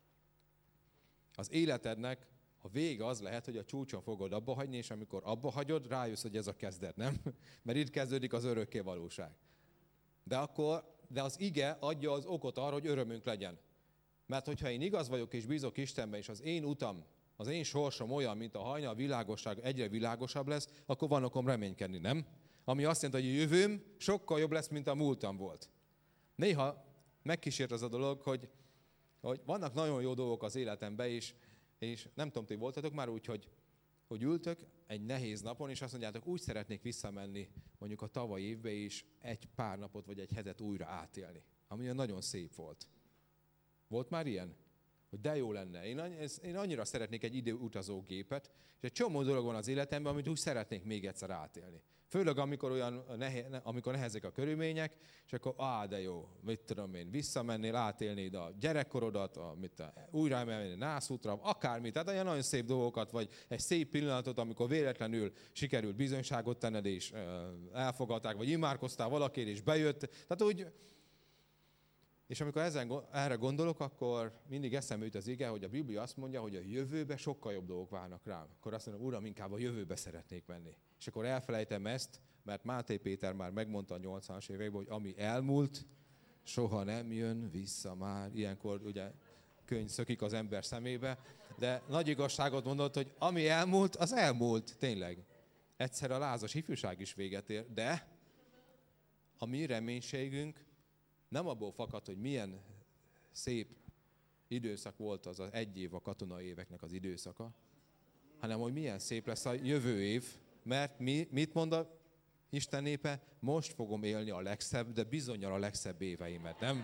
az életednek a vége az lehet, hogy a csúcson fogod abba hagyni, és amikor abba hagyod, rájössz, hogy ez a kezdet, nem? Mert itt kezdődik az örökké valóság. De az ige adja az okot arra, hogy örömünk legyen. Mert hogyha én igaz vagyok és bízok Istenben, és az én utam, az én sorsom olyan, mint a hajnal világosság egyre világosabb lesz, akkor van okom reménykedni, nem? Ami azt jelenti, hogy a jövőm sokkal jobb lesz, mint a múltam volt. Néha megkísért az a dolog, hogy vannak nagyon jó dolgok az életemben is, és nem tudom, ti voltatok már úgy, hogy ültök egy nehéz napon, és azt mondjátok, úgy szeretnék visszamenni mondjuk a tavalyi évbe is egy pár napot vagy egy hetet újra átélni, ami nagyon szép volt. Volt már ilyen? Hogy de jó lenne. Én annyira szeretnék egy időutazógépet, és egy csomó dolog van az életemben, amit úgy szeretnék még egyszer átélni. Főleg amikor nehezek a körülmények, és akkor de jó, mit tudom én, visszamennél, átélnéd a gyerekkorodat, újra emelni nászútra, akármit, tehát olyan nagyon szép dolgokat, vagy egy szép pillanatot, amikor véletlenül sikerült bizonyságot tenned, és elfogadták, vagy imádkoztál valakiért, és bejött. Tehát úgy, és amikor erre gondolok, akkor mindig eszembe jut az ige, hogy a Biblia azt mondja, hogy a jövőbe sokkal jobb dolgok várnak rám. Akkor azt mondom, Uram, inkább a jövőbe szeretnék menni. És akkor elfelejtem ezt, mert Máté Péter már megmondta a 80-as években, hogy ami elmúlt, soha nem jön vissza már. Ilyenkor ugye könny szökik az ember szemébe, de nagy igazságot mondott, hogy ami elmúlt, az elmúlt, tényleg. Egyszer a lázas ifjúság is véget ér, de a mi reménységünk nem abból fakad, hogy milyen szép időszak volt az egy év a katonai éveknek az időszaka, hanem hogy milyen szép lesz a jövő év, mert mit mond a Isten népe? Most fogom élni a legszebb, de bizonnyal a legszebb éveimet, nem?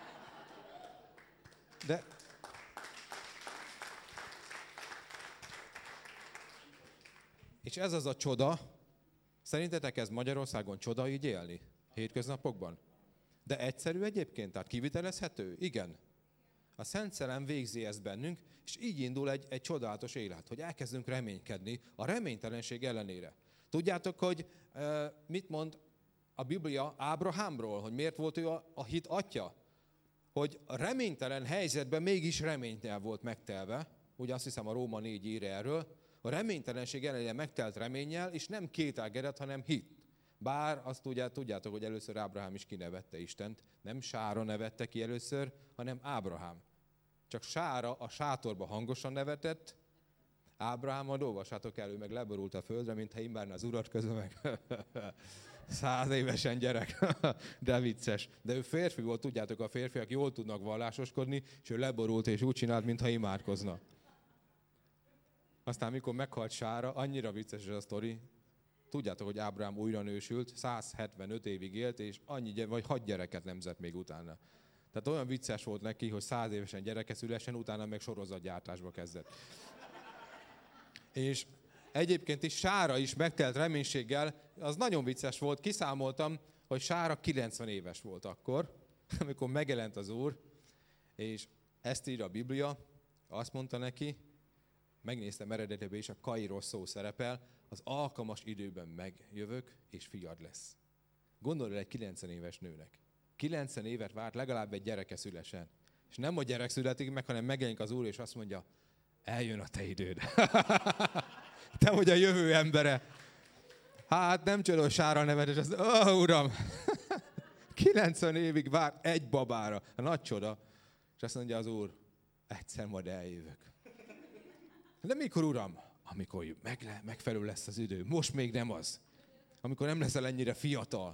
De és ez az a csoda, szerintetek ez Magyarországon csoda így élni? Hétköznapokban? De egyszerű egyébként, tehát kivitelezhető? Igen. A Szent Szellem végzi ezt bennünk, és így indul egy csodálatos élet, hogy elkezdünk reménykedni a reménytelenség ellenére. Tudjátok, hogy mit mond a Biblia Ábrahámról, hogy miért volt ő a hit atya? Hogy a reménytelen helyzetben mégis reménnyel volt megtelve, ugye azt hiszem a Róma 4 ír erről, a reménytelenség ellenére megtelt reménnyel, és nem kételkedett, hanem hit. Bár azt tudjátok, hogy először Ábrahám is kinevette Istent. Nem Sára nevette ki először, hanem Ábrahám. Csak Sára a sátorba hangosan nevetett, Ábrahám, majd olvassátok el, ő meg leborult a földre, mintha imbálna az urat közben meg. 100 évesen gyerek. De vicces. De ő férfi volt, tudjátok, a férfiak jól tudnak vallásoskodni, és ő leborult és úgy csinált, mintha imádkozna. Aztán mikor meghalt Sára, annyira vicces ez a sztori. Tudjátok, hogy Ábrahám újra nősült, 175 évig élt, és vagy 6 gyereket nemzett még utána. Tehát olyan vicces volt neki, hogy 100 évesen gyereke szülessen, utána meg sorozatgyártásba kezdett. És egyébként is Sára is megtelt reménységgel, az nagyon vicces volt, kiszámoltam, hogy Sára 90 éves volt akkor, amikor megjelent az Úr, és ezt írja a Biblia, azt mondta neki, megnéztem eredetiben is, a Kairos szó szerepel, az alkalmas időben megjövök, és fiad lesz. Gondolj el egy 90 éves nőnek. 90 évet várt, legalább egy gyereke szülesen. És nem a gyerek születik meg, hanem megjelenik az Úr, és azt mondja, eljön a te időd. Te vagy a jövő embere. Hát nem csoda, hogy Sára nevet, és azt Uram, 90 évig vár egy babára. Nagy csoda. És azt mondja az Úr, egyszer majd eljövök. De mikor, Uram? Amikor megfelelő lesz az idő. Most még nem az. Amikor nem leszel ennyire fiatal.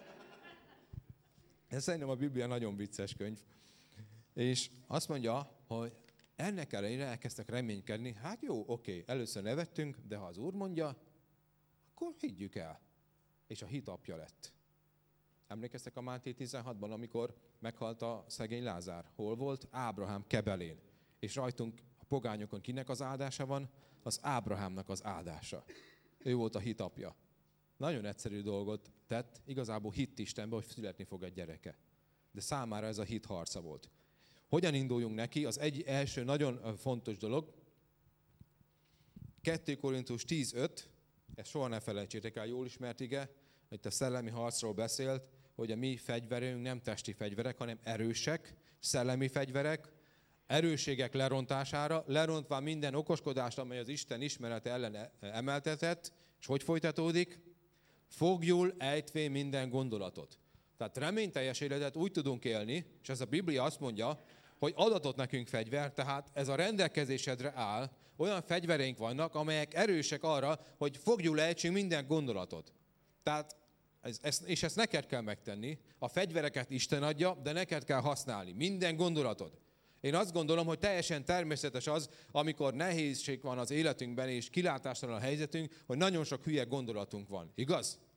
Ez szerintem a Biblia nagyon vicces könyv. És azt mondja, hogy ennek ellenére elkezdtek reménykedni. Hát jó, oké, először nevettünk, de ha az Úr mondja, akkor higgyük el. És a hit apja lett. Emlékeztek a Máté 16-ban, amikor meghalt a szegény Lázár? Hol volt? Ábrahám kebelén. És rajtunk, a pogányokon kinek az áldása van? Az Ábrahámnak az áldása. Ő volt a hit apja. Nagyon egyszerű dolgot tett, igazából hitt Istenbe, hogy születni fog egy gyereke. De számára ez a hit harca volt. Hogyan induljunk neki? Az első nagyon fontos dolog, 2 Korintus 10:5, ezt soha ne felejtsétek el, jól ismert ige, itt a szellemi harcról beszélt, hogy a mi fegyverünk nem testi fegyverek, hanem erősek, szellemi fegyverek, erősségek lerontására, lerontva minden okoskodást, amely az Isten ismerete ellen emeltetett, és hogy folytatódik? Fogjul ejtvén minden gondolatot. Tehát reményteljes életet úgy tudunk élni, és ez a Biblia azt mondja, hogy adatott nekünk fegyver, tehát ez a rendelkezésedre áll, olyan fegyvereink vannak, amelyek erősek arra, hogy fogjul ejtsünk minden gondolatot. Tehát, és ezt neked kell megtenni, a fegyvereket Isten adja, de neked kell használni, minden gondolatot. Én azt gondolom, hogy teljesen természetes az, amikor nehézség van az életünkben, és kilátástalan a helyzetünk, hogy nagyon sok hülye gondolatunk van. Igaz?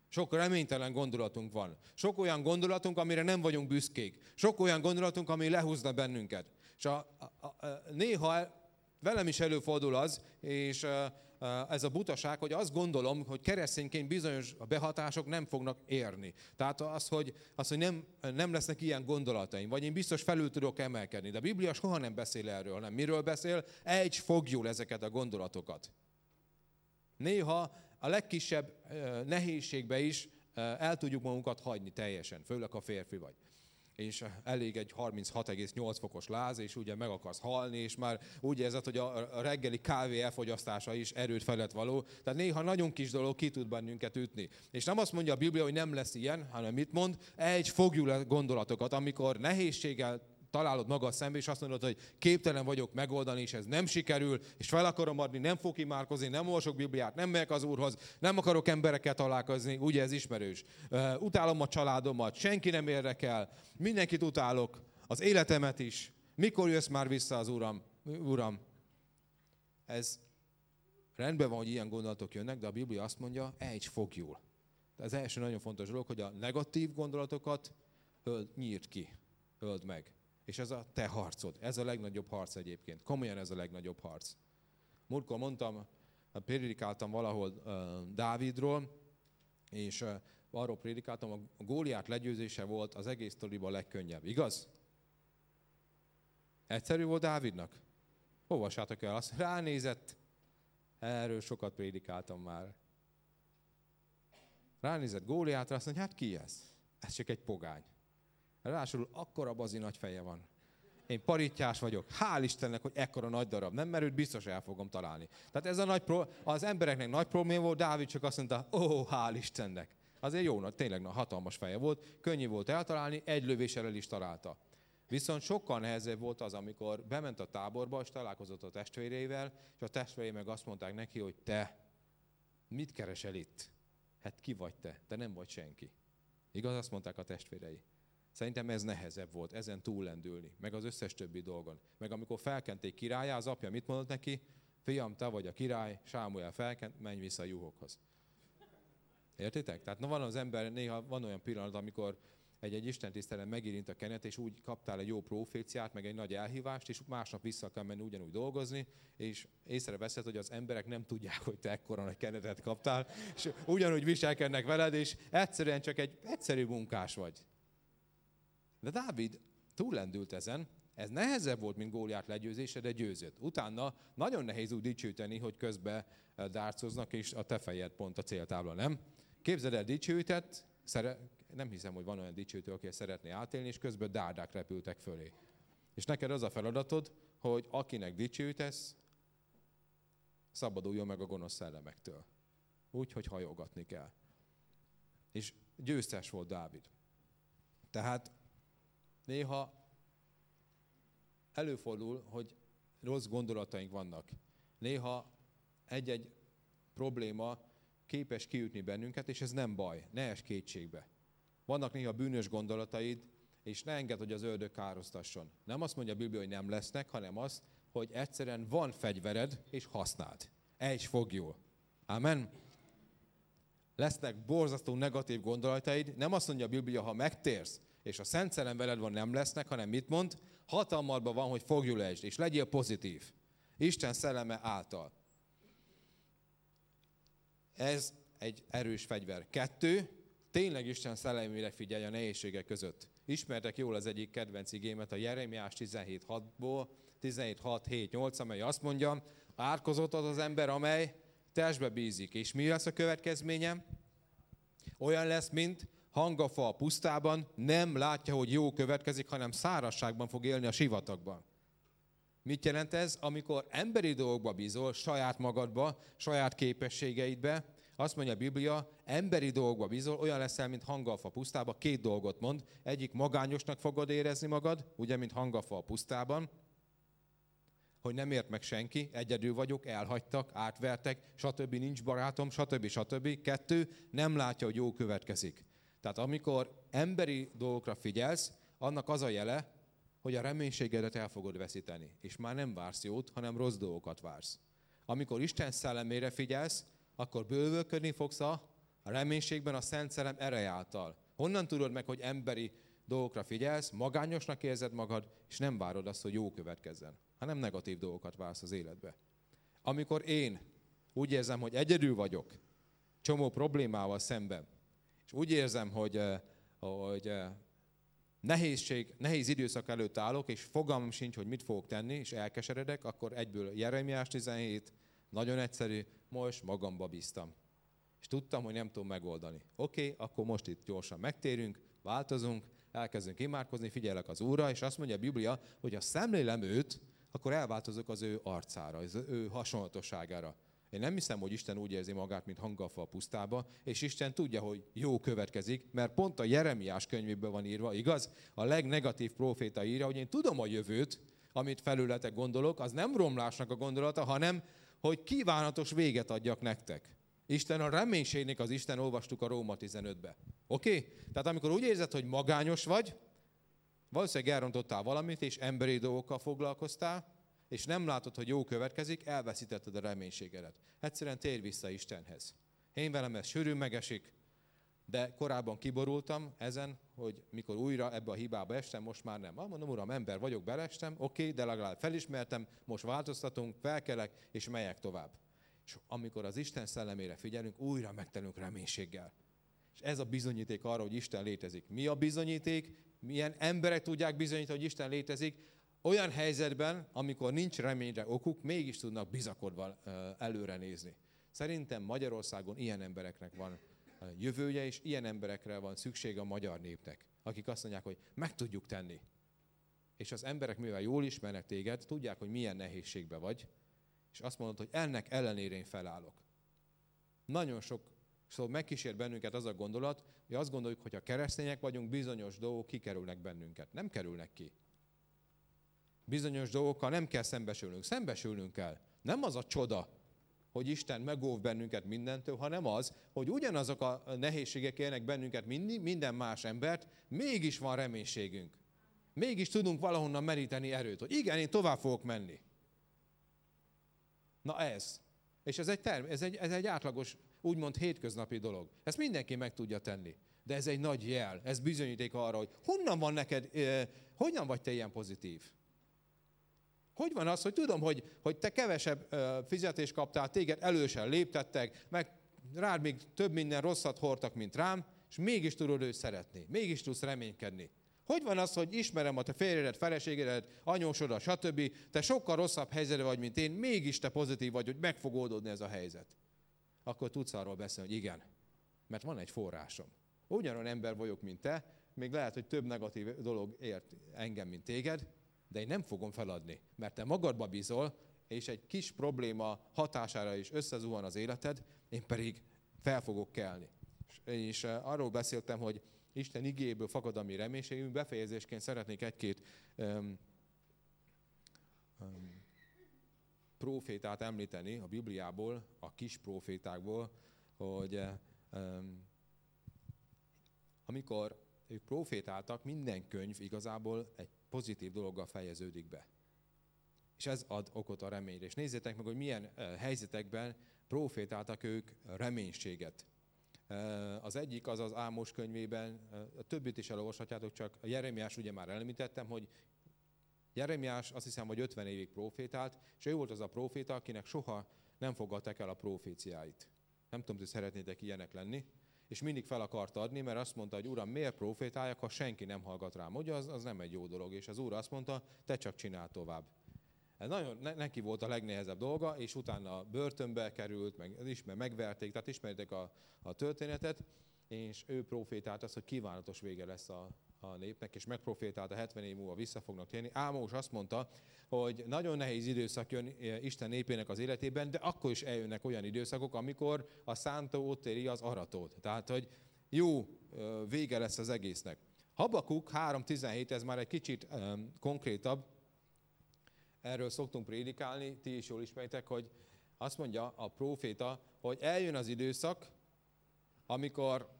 Sok reménytelen gondolatunk van. Sok olyan gondolatunk, amire nem vagyunk büszkék. Sok olyan gondolatunk, ami lehúzna bennünket. És néha velem is előfordul az, és ez a butaság, hogy azt gondolom, hogy keresztényként bizonyos behatások nem fognak érni. Tehát az, hogy nem lesznek ilyen gondolataim, vagy én biztos felül tudok emelkedni. De a Biblia soha nem beszél erről, hanem miről beszél? Egy fogjul ezeket a gondolatokat. Néha a legkisebb nehézségbe is el tudjuk magunkat hagyni teljesen, főleg a férfi vagy. És elég egy 36,8 fokos láz, és ugye meg akarsz halni, és már úgy érzed, hogy a reggeli kávé elfogyasztása is erőt felett való. Tehát néha nagyon kis dolog ki tud bennünket ütni. És nem azt mondja a Biblia, hogy nem lesz ilyen, hanem mit mond? Egy fogjul gondolatokat, amikor nehézséggel találod magad szembe, és azt mondod, hogy képtelen vagyok megoldani, és ez nem sikerül, és fel akarom adni, nem fog imádkozni, nem olvasok Bibliát, nem megyek az Úrhoz, nem akarok emberekkel találkozni, ugye ez ismerős. Utálom a családomat, senki nem érdekel, mindenkit utálok, az életemet is. Mikor jössz már vissza az Uram? Ez rendben van, hogy ilyen gondolatok jönnek, de a Biblia azt mondja, egy fogjul. Az első nagyon fontos dolog, hogy a negatív gondolatokat nyírd ki, öld meg. És ez a te harcod. Ez a legnagyobb harc egyébként. Komolyan ez a legnagyobb harc. Múltkor mondtam, prédikáltam valahol Dávidról, és arról prédikáltam, a Góliát legyőzése volt az egész sztoriban a legkönnyebb. Igaz? Egyszerű volt Dávidnak? Olvassátok el, azt ránézett. Erről sokat prédikáltam már. Ránézett Góliátra, azt mondja, hát ki ez? Ez csak egy pogány. Ráadásul akkora bazi nagy feje van. Én parittyás vagyok. Hál' Istennek, hogy ekkora nagy darab. Nem, mert őt biztos el fogom találni. Tehát ez az embereknek nagy probléma volt, Dávid csak azt mondta, hál' Istennek. Azért jó, tényleg hatalmas feje volt, könnyű volt eltalálni, egy lövéssel el is találta. Viszont sokkal nehezebb volt az, amikor bement a táborba, és találkozott a testvéreivel, és a testvérei meg azt mondták neki, hogy te mit keresel itt? Hát ki vagy te? Te nem vagy senki. Igaz, azt mondták a testvérei. Szerintem ez nehezebb volt, ezen túllendülni, meg az összes többi dolgon. Meg amikor felkenték királyá, az apja mit mondott neki? Fiam, te vagy a király, Sámuel felkent, menj vissza a juhokhoz. Értitek? Tehát van az ember, néha van olyan pillanat, amikor egy istentiszteleten megérint a kenet, és úgy kaptál egy jó proféciát, meg egy nagy elhívást, és másnap vissza kell menni ugyanúgy dolgozni, és észreveszed, hogy az emberek nem tudják, hogy te ekkora nagy kenetet kaptál, és ugyanúgy viselkednek veled, és egyszerűen csak egy egyszerű munkás vagy. De Dávid túllendült ezen, ez nehezebb volt, mint Góliát legyőzése, de győzött. Utána nagyon nehéz úgy dicsőíteni, hogy közben dárcoznak, és a te fejed pont a céltábla, nem? Képzeld el dicsőített, nem hiszem, hogy van olyan dicsőítő, aki szeretné átélni, és közben dárdák repültek fölé. És neked az a feladatod, hogy akinek dicsőítesz, szabaduljon meg a gonosz szellemektől. Úgy, hogy hajogatni kell. És győztes volt Dávid. Tehát néha előfordul, hogy rossz gondolataink vannak. Néha egy-egy probléma képes kiütni bennünket, és ez nem baj, ne esd kétségbe. Vannak néha bűnös gondolataid, és ne engedd, hogy az ördög károsztasson. Nem azt mondja a Biblia, hogy nem lesznek, hanem azt, hogy egyszerűen van fegyvered, és használd. Egy fogjul. Amen. Lesznek borzasztó negatív gondolataid, nem azt mondja a Biblia, ha megtérsz, és a Szent Szellem veled van, nem lesznek, hanem mit mond? Hatalmadban van, hogy fogjul esd, és legyél pozitív. Isten szelleme által. Ez egy erős fegyver. 2, tényleg Isten szellemére figyelj a nehézségek között. Ismertek jól az egyik kedvenc igémet, a Jeremiás 17.6-ból, 17.6.7.8, amely azt mondja, árkozott az ember, amely testbe bízik. És mi lesz a következménye? Olyan lesz, mint hangafa a pusztában, nem látja, hogy jó következik, hanem szárazságban fog élni a sivatagban. Mit jelent ez? Amikor emberi dolgokba bízol, saját magadba, saját képességeidbe, azt mondja a Biblia, emberi dolgokba bízol, olyan leszel, mint hangafa pusztában, 2 dolgot mond. Egyik, magányosnak fogod érezni magad, ugye, mint hangafa a pusztában, hogy nem ért meg senki, egyedül vagyok, elhagytak, átvertek, stb. Nincs barátom, stb. 2, nem látja, hogy jó következik. Tehát amikor emberi dolgokra figyelsz, annak az a jele, hogy a reménységedet el fogod veszíteni. És már nem vársz jót, hanem rossz dolgokat vársz. Amikor Isten szellemére figyelsz, akkor bővölködni fogsz a A reménységben a Szent Szellem ereje által. Honnan tudod meg, hogy emberi dolgokra figyelsz, magányosnak érzed magad, és nem várod azt, hogy jó következzen, hanem negatív dolgokat vársz az életbe. Amikor én úgy érzem, hogy egyedül vagyok, csomó problémával szemben, és úgy érzem, hogy nehéz időszak előtt állok, és fogalmam sincs, hogy mit fogok tenni, és elkeseredek, akkor egyből Jeremiás 17, nagyon egyszerű, most magamba bíztam. És tudtam, hogy nem tudom megoldani. Oké, akkor most itt gyorsan megtérünk, változunk, elkezdünk imádkozni, figyelek az Úrra, és azt mondja a Biblia, hogy ha szemlélem őt, akkor elváltozok az ő arcára, az ő hasonlatosságára. Én nem hiszem, hogy Isten úgy érzi magát, mint hangafa a pusztába, és Isten tudja, hogy jó következik, mert pont a Jeremiás könyvében van írva, igaz? A legnegatív próféta írja, hogy én tudom a jövőt, amit felületek gondolok, az nem romlásnak a gondolata, hanem, hogy kívánatos véget adjak nektek. Isten a reménységnek az Isten, olvastuk a Róma 15-be. Oké? Tehát amikor úgy érzed, hogy magányos vagy, valószínűleg elrontottál valamit, és emberi dolgokkal foglalkoztál, és nem látod, hogy jó következik, elveszítetted a reménységedet. Egyszerűen térj vissza Istenhez. Én velem ez sűrűn megesik, de korábban kiborultam ezen, hogy mikor újra ebbe a hibába estem, most már nem. Mondom, Uram, ember vagyok, beleestem, oké, de legalább felismertem, most változtatunk, felkelek, és megyek tovább. És amikor az Isten szellemére figyelünk, újra megtelünk reménységgel. És ez a bizonyíték arra, hogy Isten létezik. Mi a bizonyíték? Milyen emberek tudják bizonyítani, hogy Isten létezik? Olyan helyzetben, amikor nincs reményre okuk, mégis tudnak bizakodva előre nézni. Szerintem Magyarországon ilyen embereknek van jövője, és ilyen emberekre van szükség a magyar népnek, akik azt mondják, hogy meg tudjuk tenni. És az emberek, mivel jól ismernek téged, tudják, hogy milyen nehézségben vagy, és azt mondod, hogy ennek ellenére én felállok. Nagyon sokszor megkísér bennünket az a gondolat, hogy azt gondoljuk, hogy ha keresztények vagyunk, bizonyos dolgok kikerülnek bennünket. Nem kerülnek ki. Bizonyos dolgokkal nem kell szembesülnünk. Szembesülnünk kell. Nem az a csoda, hogy Isten megóv bennünket mindentől, hanem az, hogy ugyanazok a nehézségek élnek bennünket minden más embert, mégis van reménységünk. Mégis tudunk valahonnan meríteni erőt, hogy igen, én tovább fogok menni. Na ez. És ez egy átlagos, úgymond hétköznapi dolog. Ezt mindenki meg tudja tenni. De ez egy nagy jel, ez bizonyíték arra, hogy honnan vagy te ilyen pozitív? Hogy van az, hogy tudom, hogy te kevesebb fizetést kaptál, téged elősen léptettek, meg rád még több minden rosszat hordtak, mint rám, és mégis tudod őt szeretni, mégis tudsz reménykedni. Hogy van az, hogy ismerem a te férjedet, feleségedet, anyósodat, stb. Te sokkal rosszabb helyzetben vagy, mint én, mégis te pozitív vagy, hogy meg fog oldódni ez a helyzet. Akkor tudsz arról beszélni, hogy igen, mert van egy forrásom. Ugyanolyan ember vagyok, mint te, még lehet, hogy több negatív dolog ért engem, mint téged, de én nem fogom feladni, mert te magadba bízol, és egy kis probléma hatására is összezuhan az életed, én pedig fel fogok kelni. És arról beszéltem, hogy Isten igéjéből fakad a mi reménységünk. Befejezésként szeretnék egy-két prófétát említeni a Bibliából, a kis prófétákból, hogy amikor ők prófétáltak, minden könyv igazából egy pozitív dologgal fejeződik be. És ez ad okot a reményre. És nézzétek meg, hogy milyen helyzetekben prófétáltak ők reménységet. Az egyik az az Ámos könyvében, a többit is elolvashatjátok, csak a Jeremiás ugye már említettem, hogy Jeremiás azt hiszem, hogy 50 évig prófétált, és ő volt az a próféta, akinek soha nem fogadták el a proféciáit. Nem tudom, hogy szeretnétek ilyenek lenni. És mindig fel akart adni, mert azt mondta, hogy Uram, miért profétáljak, ha senki nem hallgat rám. Ugye az nem egy jó dolog, és az Úr azt mondta, te csak csinál tovább. Ez nagyon neki volt a legnehezebb dolga, és utána börtönbe került, megverték, tehát ismeritek a történetet, és ő profétált azt, hogy kívánatos vége lesz a népnek, és megprofétálta, 70 év múlva vissza fognak térni. Ámós azt mondta, hogy nagyon nehéz időszak jön Isten népének az életében, de akkor is eljönnek olyan időszakok, amikor a szántó ott éri az aratót. Tehát, hogy jó vége lesz az egésznek. Habakuk 3.17, ez már egy kicsit konkrétabb, erről szoktunk prédikálni, ti is jól ismeritek, hogy azt mondja a próféta, hogy eljön az időszak, amikor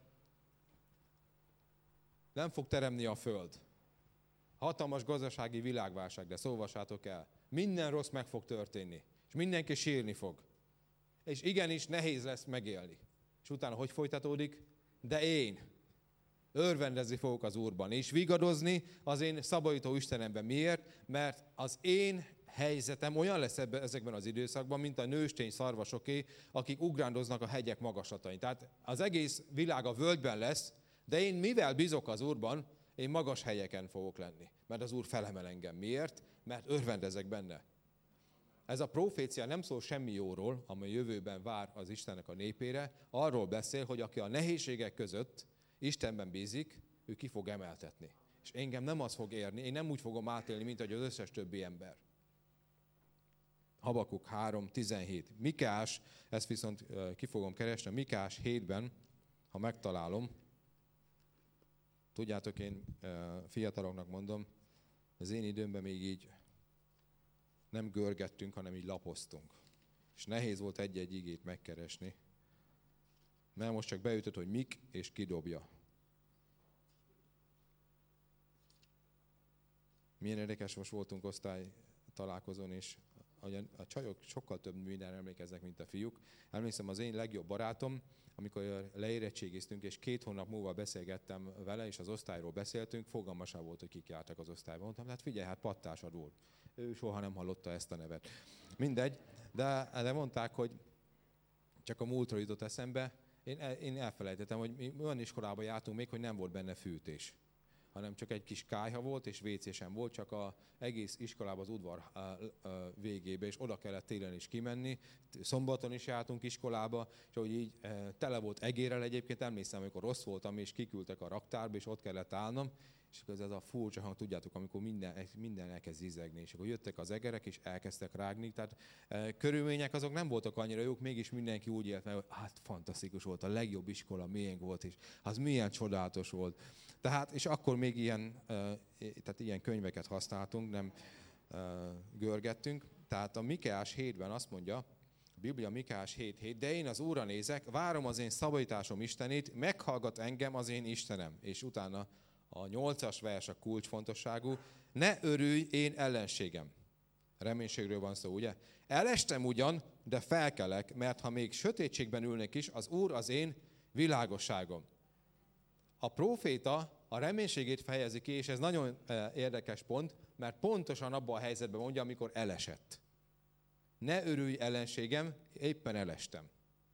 nem fog teremni a föld. Hatalmas gazdasági világválság, de olvassátok el. Minden rossz meg fog történni, és mindenki sírni fog. És igenis nehéz lesz megélni. És És utána hogy folytatódik? De én örvendezni fogok az Úrban, és vigadozni az én szabadító Istenemben. Miért? Mert az én helyzetem olyan lesz ezekben az időszakban, mint a nőstény szarvasoké, akik ugrándoznak a hegyek magaslatain. Tehát az egész világ a völgyben lesz, de én mivel bízok az Úrban, én magas helyeken fogok lenni. Mert az Úr felemel engem. Miért? Mert örvendezek benne. Ez a profécia nem szól semmi jóról, amely jövőben vár az Istennek a népére. Arról beszél, hogy aki a nehézségek között Istenben bízik, ő ki fog emeltetni. És engem nem az fog érni, én nem úgy fogom átélni, mint ahogy az összes többi ember. Habakuk 3:17. Mikás, ezt viszont ki fogom keresni, Mikás 7-ben, ha megtalálom. Tudjátok, én fiataloknak mondom, az én időmben még így nem görgettünk, hanem így lapoztunk. És nehéz volt egy-egy igét megkeresni. Mert most csak beütött, hogy mik és kidobja. Milyen érdekes, most voltunk osztály találkozón, és a csajok sokkal több mindenre emlékeznek, mint a fiúk. Emlékszem, az én legjobb barátom, amikor leérettségiztünk, és 2 hónap múlva beszélgettem vele, és az osztályról beszéltünk, fogalma sem volt, hogy kik jártak az osztályba. Mondtam, hát figyelj, hát Pattásad volt. Ő soha nem hallotta ezt a nevet. Mindegy, de mondták, hogy csak a múltról jutott eszembe. Én elfelejtettem, hogy mi olyan iskolába jártunk még, hogy nem volt benne fűtés, hanem csak egy kis kályha volt, és WC sem volt, csak az egész iskolában az udvar végébe, és oda kellett télen is kimenni. Szombaton is jártunk iskolába, és hogy így tele volt egérrel egyébként, emlékszem, amikor rossz voltam, és kiküldtek a raktárba, és ott kellett állnom, és akkor ez a furcsa hang, tudjátok, amikor minden elkezd zizegni, és akkor jöttek az egerek, és elkezdtek rágni, tehát körülmények azok nem voltak annyira jók, mégis mindenki úgy élt meg, hogy hát fantasztikus volt, a legjobb iskola miénk volt, és az milyen csodálatos volt. Tehát, és akkor még ilyen könyveket használtunk, nem görgettünk. Tehát a Mikeás 7-ben azt mondja, a Biblia Mikeás 7:7, de én az Úrra nézek, várom az én szabadításom Istenét, meghallgat engem az én Istenem. És utána a 8-as vers a kulcsfontosságú, ne örülj én ellenségem. Reménységről van szó, ugye? Elestem ugyan, de felkelek, mert ha még sötétségben ülnék is, az Úr az én világosságom. A próféta a reménységét fejezi ki, és ez nagyon érdekes pont, mert pontosan abban a helyzetben mondja, amikor elesett. Ne örülj ellenségem, éppen elestem.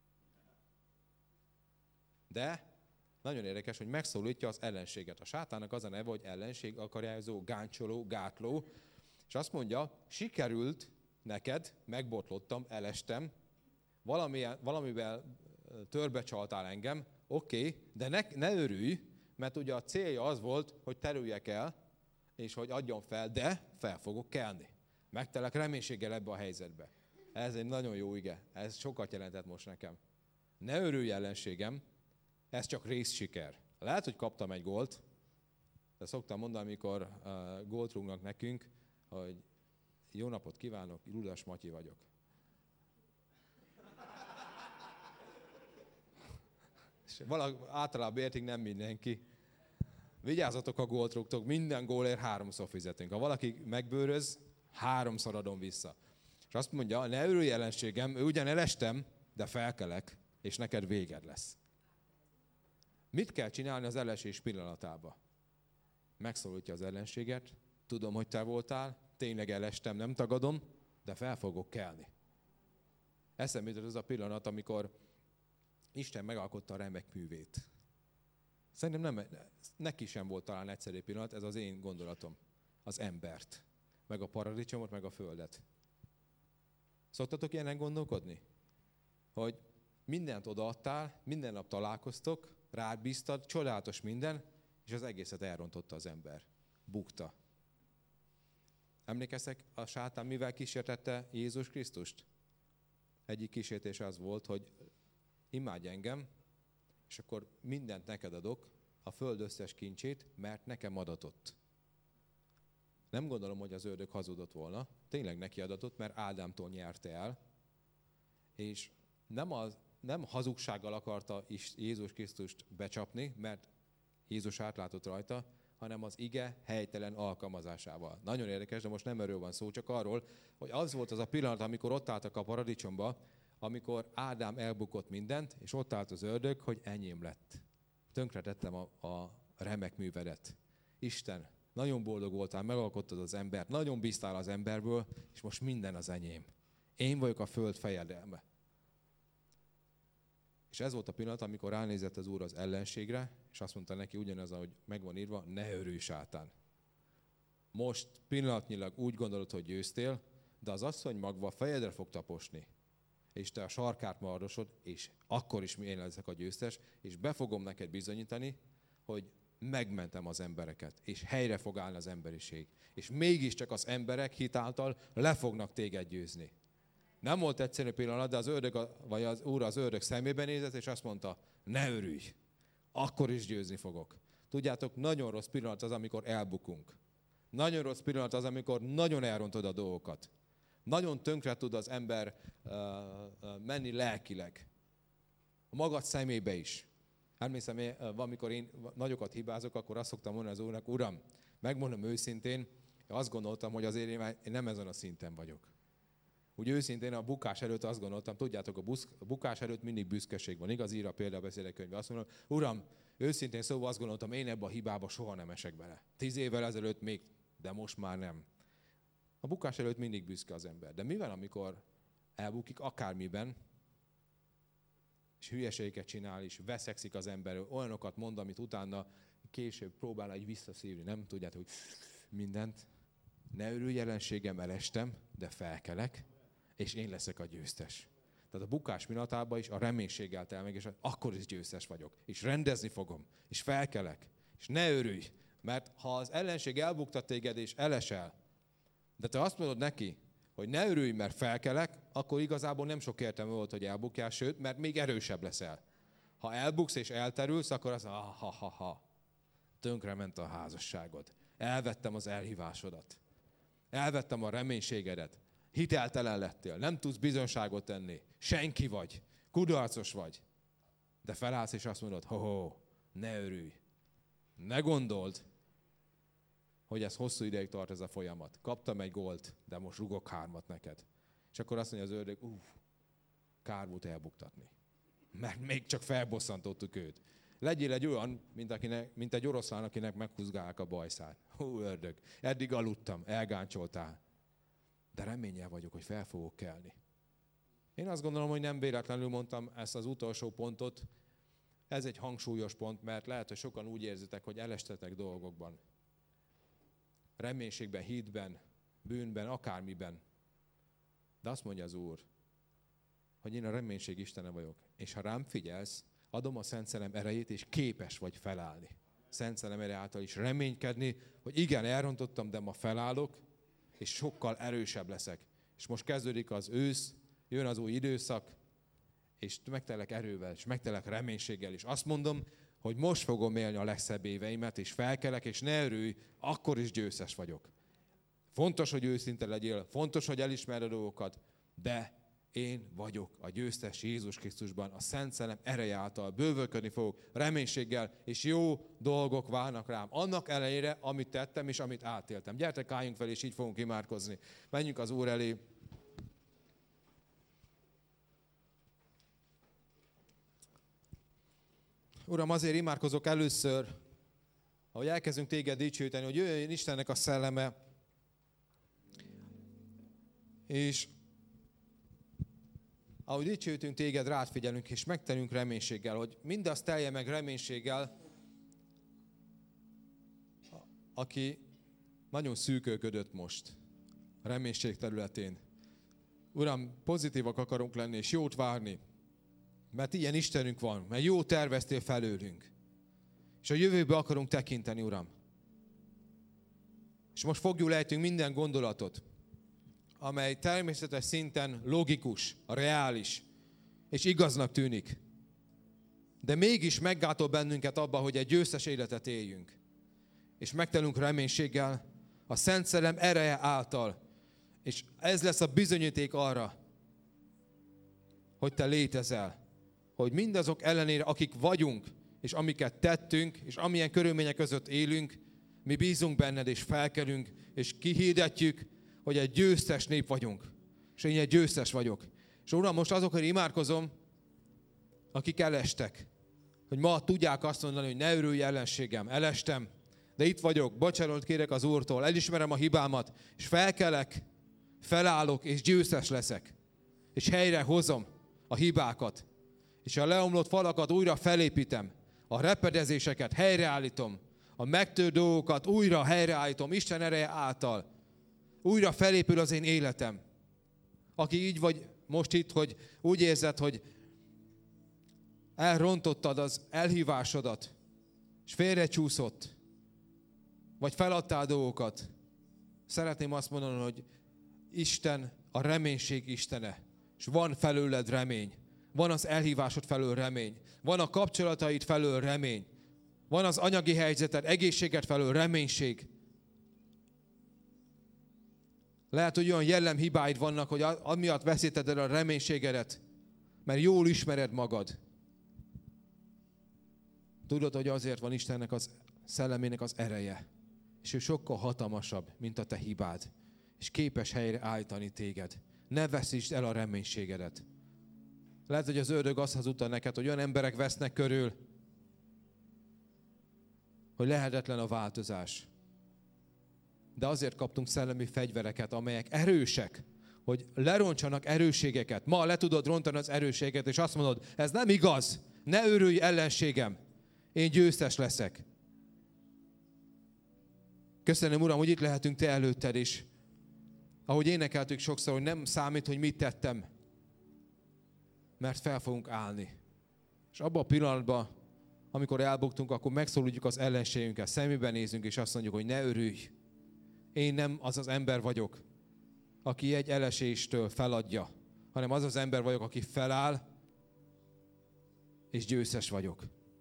De nagyon érdekes, hogy megszólítja az ellenséget. A sátának az a neve, hogy ellenség, akadályozó, gáncsoló, gátló, és azt mondja, sikerült neked, megbotlottam, elestem, valamivel törbecsaltál engem, oké, de ne örülj, mert ugye a célja az volt, hogy terüljek el, és hogy adjon fel, de fel fogok kelni. Megtelek reménységgel ebbe a helyzetbe. Ez egy nagyon jó ige, ez sokat jelentett most nekem. Ne örülj ellenségem, ez csak részsiker. Lehet, hogy kaptam egy gólt, de szoktam mondani, amikor gólt rúgnak nekünk, hogy jó napot kívánok, Ludas Matyi vagyok. És általában értik, nem mindenki. Vigyázzatok, a gólt rúgtok, minden gólért 3-szor fizetünk. Ha valaki megbőröz, 3-szor adom vissza. És azt mondja, ne örülj ellenségem, ugyan elestem, de felkelek, és neked véged lesz. Mit kell csinálni az elesés pillanatában? Megszólítja az ellenséget, tudom, hogy te voltál, tényleg elestem, nem tagadom, de fel fogok kelni. Eszembe jutott az a pillanat, amikor Isten megalkotta a remek művét. Szerintem neki sem volt talán egyszerű pillanat, ez az én gondolatom. Az embert, meg a paradicsomot, meg a földet. Szoktatok ilyenen gondolkodni? Hogy mindent odaadtál, minden nap találkoztok, rád bíztad, csodálatos minden, és az egészet elrontotta az ember. Bukta. Emlékeztek, a sátán mivel kísértette Jézus Krisztust? Egyik kísértés az volt, hogy imádj engem, és akkor mindent neked adok, a föld összes kincsét, mert nekem adatott. Nem gondolom, hogy az ördög hazudott volna, tényleg neki adatott, mert Ádámtól nyerte el, és nem hazugsággal akarta Jézus Krisztust becsapni, mert Jézus átlátott rajta, hanem az ige helytelen alkalmazásával. Nagyon érdekes, de most nem erről van szó, csak arról, hogy az volt az a pillanat, amikor ott álltak a paradicsomba, amikor Ádám elbukott mindent, és ott állt az ördög, hogy enyém lett. Tönkretettem a remek művedet. Isten, nagyon boldog voltál, megalkottad az embert, nagyon bíztál az emberből, és most minden az enyém. Én vagyok a föld fejedelme. És ez volt a pillanat, amikor ránézett az Úr az ellenségre, és azt mondta neki ugyanaz, ahogy megvan írva, ne örülj, sátán. Most pillanatnyilag úgy gondolod, hogy győztél, de az asszony magva a fejedre fog taposni. És te a sarkát mardosod, és akkor is én leszek a győztes, és be fogom neked bizonyítani, hogy megmentem az embereket, és helyre fog állni az emberiség. És mégiscsak az emberek hitáltal le fognak téged győzni. Nem volt egyszerű pillanat, de az ördög, vagy az Úr az ördög szemébe nézett, és azt mondta, ne örülj, akkor is győzni fogok. Tudjátok, nagyon rossz pillanat az, amikor elbukunk. Nagyon rossz pillanat az, amikor nagyon elrontod a dolgokat. Nagyon tönkre tud az ember menni lelkileg. A magad szemébe is. Emlékszem, amikor én nagyokat hibázok, akkor azt szoktam mondani az Úrnak, Uram, megmondom őszintén, azt gondoltam, hogy azért én nem ezen a szinten vagyok. Úgy őszintén a bukás előtt azt gondoltam, tudjátok, a bukás előtt mindig büszkeség van. Igaz, ír a példabeszédek könyve. Azt mondom, Uram, őszintén szóval azt gondoltam, én ebbe a hibába soha nem esek bele. 10 évvel ezelőtt még, de most már nem. A bukás előtt mindig büszke az ember. De mi van, amikor elbukik akármiben, és hülyeségeket csinál, és veszekszik az ember, olyanokat mond, amit utána később próbál egy visszaszívni. Nem tudjátok, hogy mindent. Ne örülj, jelenségem, elestem, de felkelek, és én leszek a győztes. Tehát a bukás pillanatában is a reménységgel tel meg, és akkor is győztes vagyok. És rendezni fogom, és felkelek. És ne örülj, mert ha az ellenség elbuktat téged, és elesel, de te azt mondod neki, hogy ne örülj, mert felkelek, akkor igazából nem sok értelme volt, hogy elbukjál, sőt, mert még erősebb leszel. Ha elbuksz és elterülsz, akkor az tönkrement a házasságod. Elvettem az elhívásodat. Elvettem a reménységedet. Hiteltelen lettél. Nem tudsz bizonságot tenni. Senki vagy. Kudarcos vagy. De felállsz és azt mondod, ne örülj. Ne gondold, hogy ez hosszú ideig tart ez a folyamat. Kaptam egy gólt, de most rugok 3 neked. És akkor azt mondja az ördög, kár volt elbuktatni. Mert még csak felbosszantottuk őt. Legyél egy olyan, mint egy oroszlán, akinek meghúzgálják a bajszát. Ördög, eddig aludtam, elgáncsoltál. De reménnyel vagyok, hogy fel fogok kelni. Én azt gondolom, hogy nem véletlenül mondtam ezt az utolsó pontot. Ez egy hangsúlyos pont, mert lehet, hogy sokan úgy érzitek, hogy elestetek dolgokban. Reménységben, hitben, bűnben, akármiben. De azt mondja az Úr, hogy én a reménység Istene vagyok. És ha rám figyelsz, adom a Szent Szellem erejét, és képes vagy felállni. Szent Szellem ereje által is reménykedni, hogy igen, elrontottam, de ma felállok, és sokkal erősebb leszek. És most kezdődik az ősz, jön az új időszak, és megtelek erővel, és megtelek reménységgel. És azt mondom, hogy most fogom élni a legszebb éveimet, és felkelek, és ne örülj, akkor is győztes vagyok. Fontos, hogy őszinte legyél, fontos, hogy elismerd a dolgokat, de én vagyok a győztes Jézus Krisztusban, a Szent Szellem ereje által bővölködni fogok reménységgel, és jó dolgok várnak rám. Annak ellenére, amit tettem, és amit átéltem. Gyertek, álljunk fel, és így fogunk imádkozni. Menjünk az Úr elé. Uram, azért imádkozok először, ahogy elkezdünk téged dicsőíteni, hogy jöjjön Istennek a szelleme, és ahogy dicsőítünk téged, rád figyelünk, és megtelünk reménységgel, hogy mindazt telje meg reménységgel, aki nagyon szűkölködött most a reménység területén. Uram, pozitívak akarunk lenni, és jót várni, mert ilyen Istenünk van, mert jó terveztél felőlünk. És a jövőbe akarunk tekinteni, Uram. És most fogjuk lejtünk minden gondolatot, amely természetes szinten logikus, reális, és igaznak tűnik. De mégis meggátol bennünket abba, hogy egy győztes életet éljünk. És megtelünk reménységgel a Szent Szellem ereje által. És ez lesz a bizonyíték arra, hogy te létezel. Hogy mindazok ellenére, akik vagyunk, és amiket tettünk, és amilyen körülmények között élünk, mi bízunk benned, és felkelünk, és kihirdetjük, hogy egy győztes nép vagyunk. És én egy győztes vagyok. És Uram, most azokért imádkozom, akik elestek, hogy ma tudják azt mondani, hogy ne örülj ellenségem, elestem, de itt vagyok, bocsánatot kérek az Úrtól, elismerem a hibámat, és felkelek, felállok, és győztes leszek. És helyre hozom a hibákat. És a leomlott falakat újra felépítem, a repedezéseket helyreállítom, a megtört dolgokat újra helyreállítom, Isten ereje által. Újra felépül az én életem. Aki így vagy most itt, hogy úgy érzed, hogy elrontottad az elhívásodat, és félrecsúszott, vagy feladtál dolgokat, szeretném azt mondani, hogy Isten a reménység Istene, és van felőled remény. Van az elhívásod felől remény. Van a kapcsolataid felől remény. Van az anyagi helyzeted, egészséged felől reménység. Lehet, hogy olyan jellemhibáid vannak, hogy amiatt veszíted a reménységedet, mert jól ismered magad. Tudod, hogy azért van Istennek az szellemének az ereje. És ő sokkal hatalmasabb, mint a te hibád. És képes helyre állítani téged. Ne veszítsd el a reménységedet. Lehet, hogy az ördög azt hazudta neked, hogy olyan emberek vesznek körül, hogy lehetetlen a változás. De azért kaptunk szellemi fegyvereket, amelyek erősek, hogy lerontsanak erősségeket. Ma le tudod rontani az erősséget, és azt mondod, ez nem igaz, ne örülj ellenségem, én győztes leszek. Köszönöm, Uram, hogy itt lehetünk te előtted is. Ahogy énekeltük sokszor, hogy nem számít, hogy mit tettem, mert fel fogunk állni. És abban a pillanatban, amikor elbuktunk, akkor megszólítjuk az ellenségünket, szemébe nézünk, és azt mondjuk, hogy ne örülj. Én nem az az ember vagyok, aki egy eleséstől feladja, hanem az az ember vagyok, aki feláll, és győztes vagyok.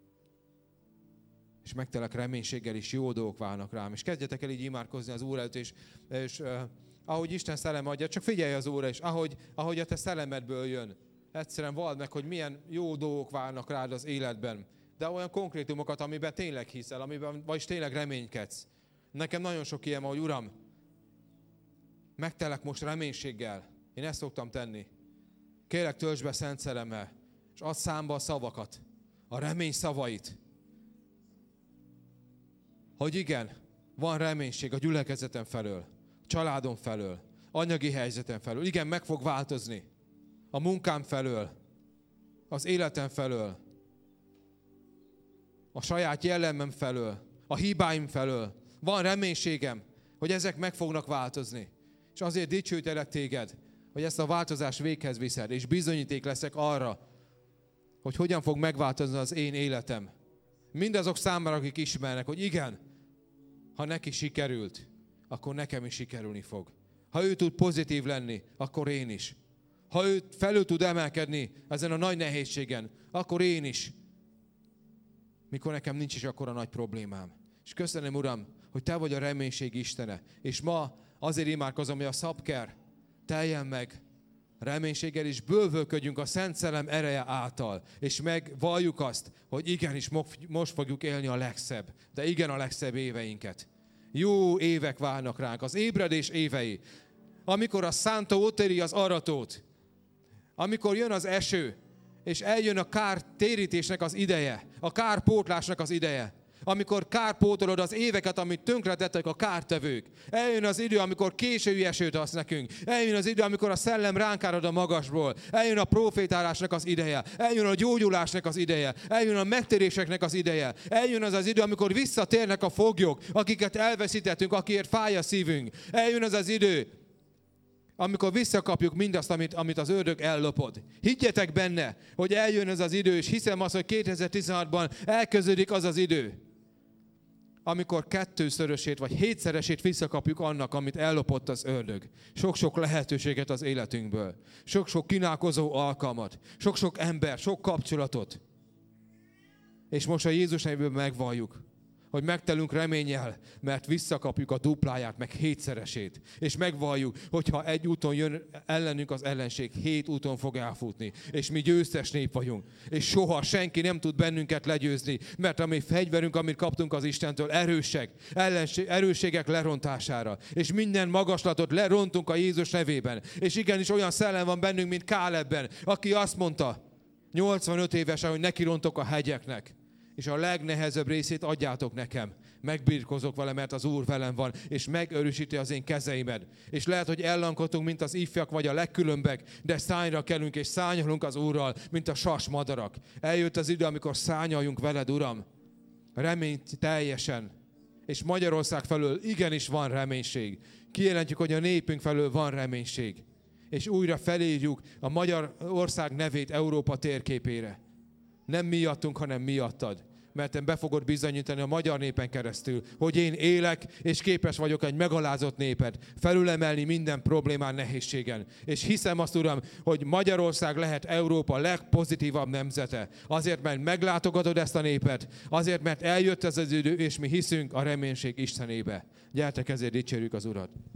És megtelek reménységgel is, jó dolgok válnak rám. És kezdjetek el így imádkozni az Úr előtt, és ahogy Isten szellem adja, csak figyelj az Úrra, és ahogy a te szellemedből jön. Egyszerűen vald meg, hogy milyen jó dolgok válnak rád az életben. De olyan konkrétumokat, amiben tényleg hiszel, amiben vagyis tényleg reménykedsz. Nekem nagyon sok ilyen, hogy Uram, megtelek most reménységgel. Én ezt szoktam tenni. Kérlek, töltsd be Szent Szellemmel, és add számba a szavakat, a remény szavait. Hogy igen, van reménység a gyülekezetem felől, a családom felől, anyagi helyzetem felől. Igen, meg fog változni. A munkám felől, az életem felől, a saját jellemem felől, a hibáim felől. Van reménységem, hogy ezek meg fognak változni. És azért dicsőítelek téged, hogy ezt a változást véghez viszed, és bizonyíték leszek arra, hogy hogyan fog megváltozni az én életem. Mindazok számára, akik ismernek, hogy igen, ha neki sikerült, akkor nekem is sikerülni fog. Ha ő tud pozitív lenni, akkor én is. Ha ő felül tud emelkedni ezen a nagy nehézségen, akkor én is. Mikor nekem nincs is akkora nagy problémám. És köszönöm, Uram, hogy te vagy a reménység Istene. És ma azért imádkozom, hogy a szabker teljen meg reménységgel, és bővölködjünk a Szent Szellem ereje által. És megvalljuk azt, hogy igenis most fogjuk élni a legszebb, de igen a legszebb éveinket. Jó évek várnak ránk, az ébredés évei. Amikor a szántó ott éri az aratót, amikor jön az eső, és eljön a kártérítésnek az ideje, a kárpótlásnak az ideje, amikor kárpótolod az éveket, amit tönkretettek a kártevők. Eljön az idő, amikor késői esőt adsz nekünk. Eljön az idő, amikor a szellem ránk árad a magasból. Eljön a profétálásnak az ideje. Eljön a gyógyulásnak az ideje. Eljön a megtéréseknek az ideje. Eljön az az idő, amikor visszatérnek a foglyok, akiket elveszítettünk, akiért fáj a szívünk. Eljön az az idő, amikor visszakapjuk mindazt, amit az ördög ellopod. Higgyetek benne, hogy eljön ez az idő, és hiszem azt, hogy 2016-ban elkezdődik az az idő, amikor 2-szörösét vagy 7-szeresét visszakapjuk annak, amit ellopott az ördög. Sok-sok lehetőséget az életünkből. Sok-sok kínálkozó alkalmat. Sok-sok ember, sok kapcsolatot. És most a Jézus nevében megvalljuk, hogy megtelünk reménnyel, mert visszakapjuk a dupláját, meg 7-szeresét. És megvalljuk, hogyha egy úton jön ellenünk az ellenség, 7 úton fog elfutni. És mi győztes nép vagyunk. És soha senki nem tud bennünket legyőzni, mert a mi fegyverünk, amit kaptunk az Istentől, erősségek lerontására. És minden magaslatot lerontunk a Jézus nevében. És igenis olyan szellem van bennünk, mint Kálebben, aki azt mondta, 85 évesen, hogy nekirontok a hegyeknek. És a legnehezebb részét adjátok nekem. Megbirkozok vele, mert az Úr velem van, és megerősíti az én kezeimet. És lehet, hogy ellankodunk, mint az ifjak, vagy a legkülönbek, de szányra kelünk, és szányolunk az Úrral, mint a sas madarak. Eljött az idő, amikor szányaljunk veled, Uram. Reményt teljesen. És Magyarország felől igenis van reménység. Kijelentjük, hogy a népünk felől van reménység. És újra felírjuk a Magyarország nevét Európa térképére. Nem miattunk, hanem miattad. Mert te be fogod bizonyítani a magyar népen keresztül, hogy én élek, és képes vagyok egy megalázott népet felülemelni minden problémán, nehézségen. És hiszem azt, Uram, hogy Magyarország lehet Európa legpozitívabb nemzete. Azért, mert meglátogatod ezt a népet, azért, mert eljött ez az idő, és mi hiszünk a reménység Istenébe. Gyertek, ezért dicsérjük az Urat.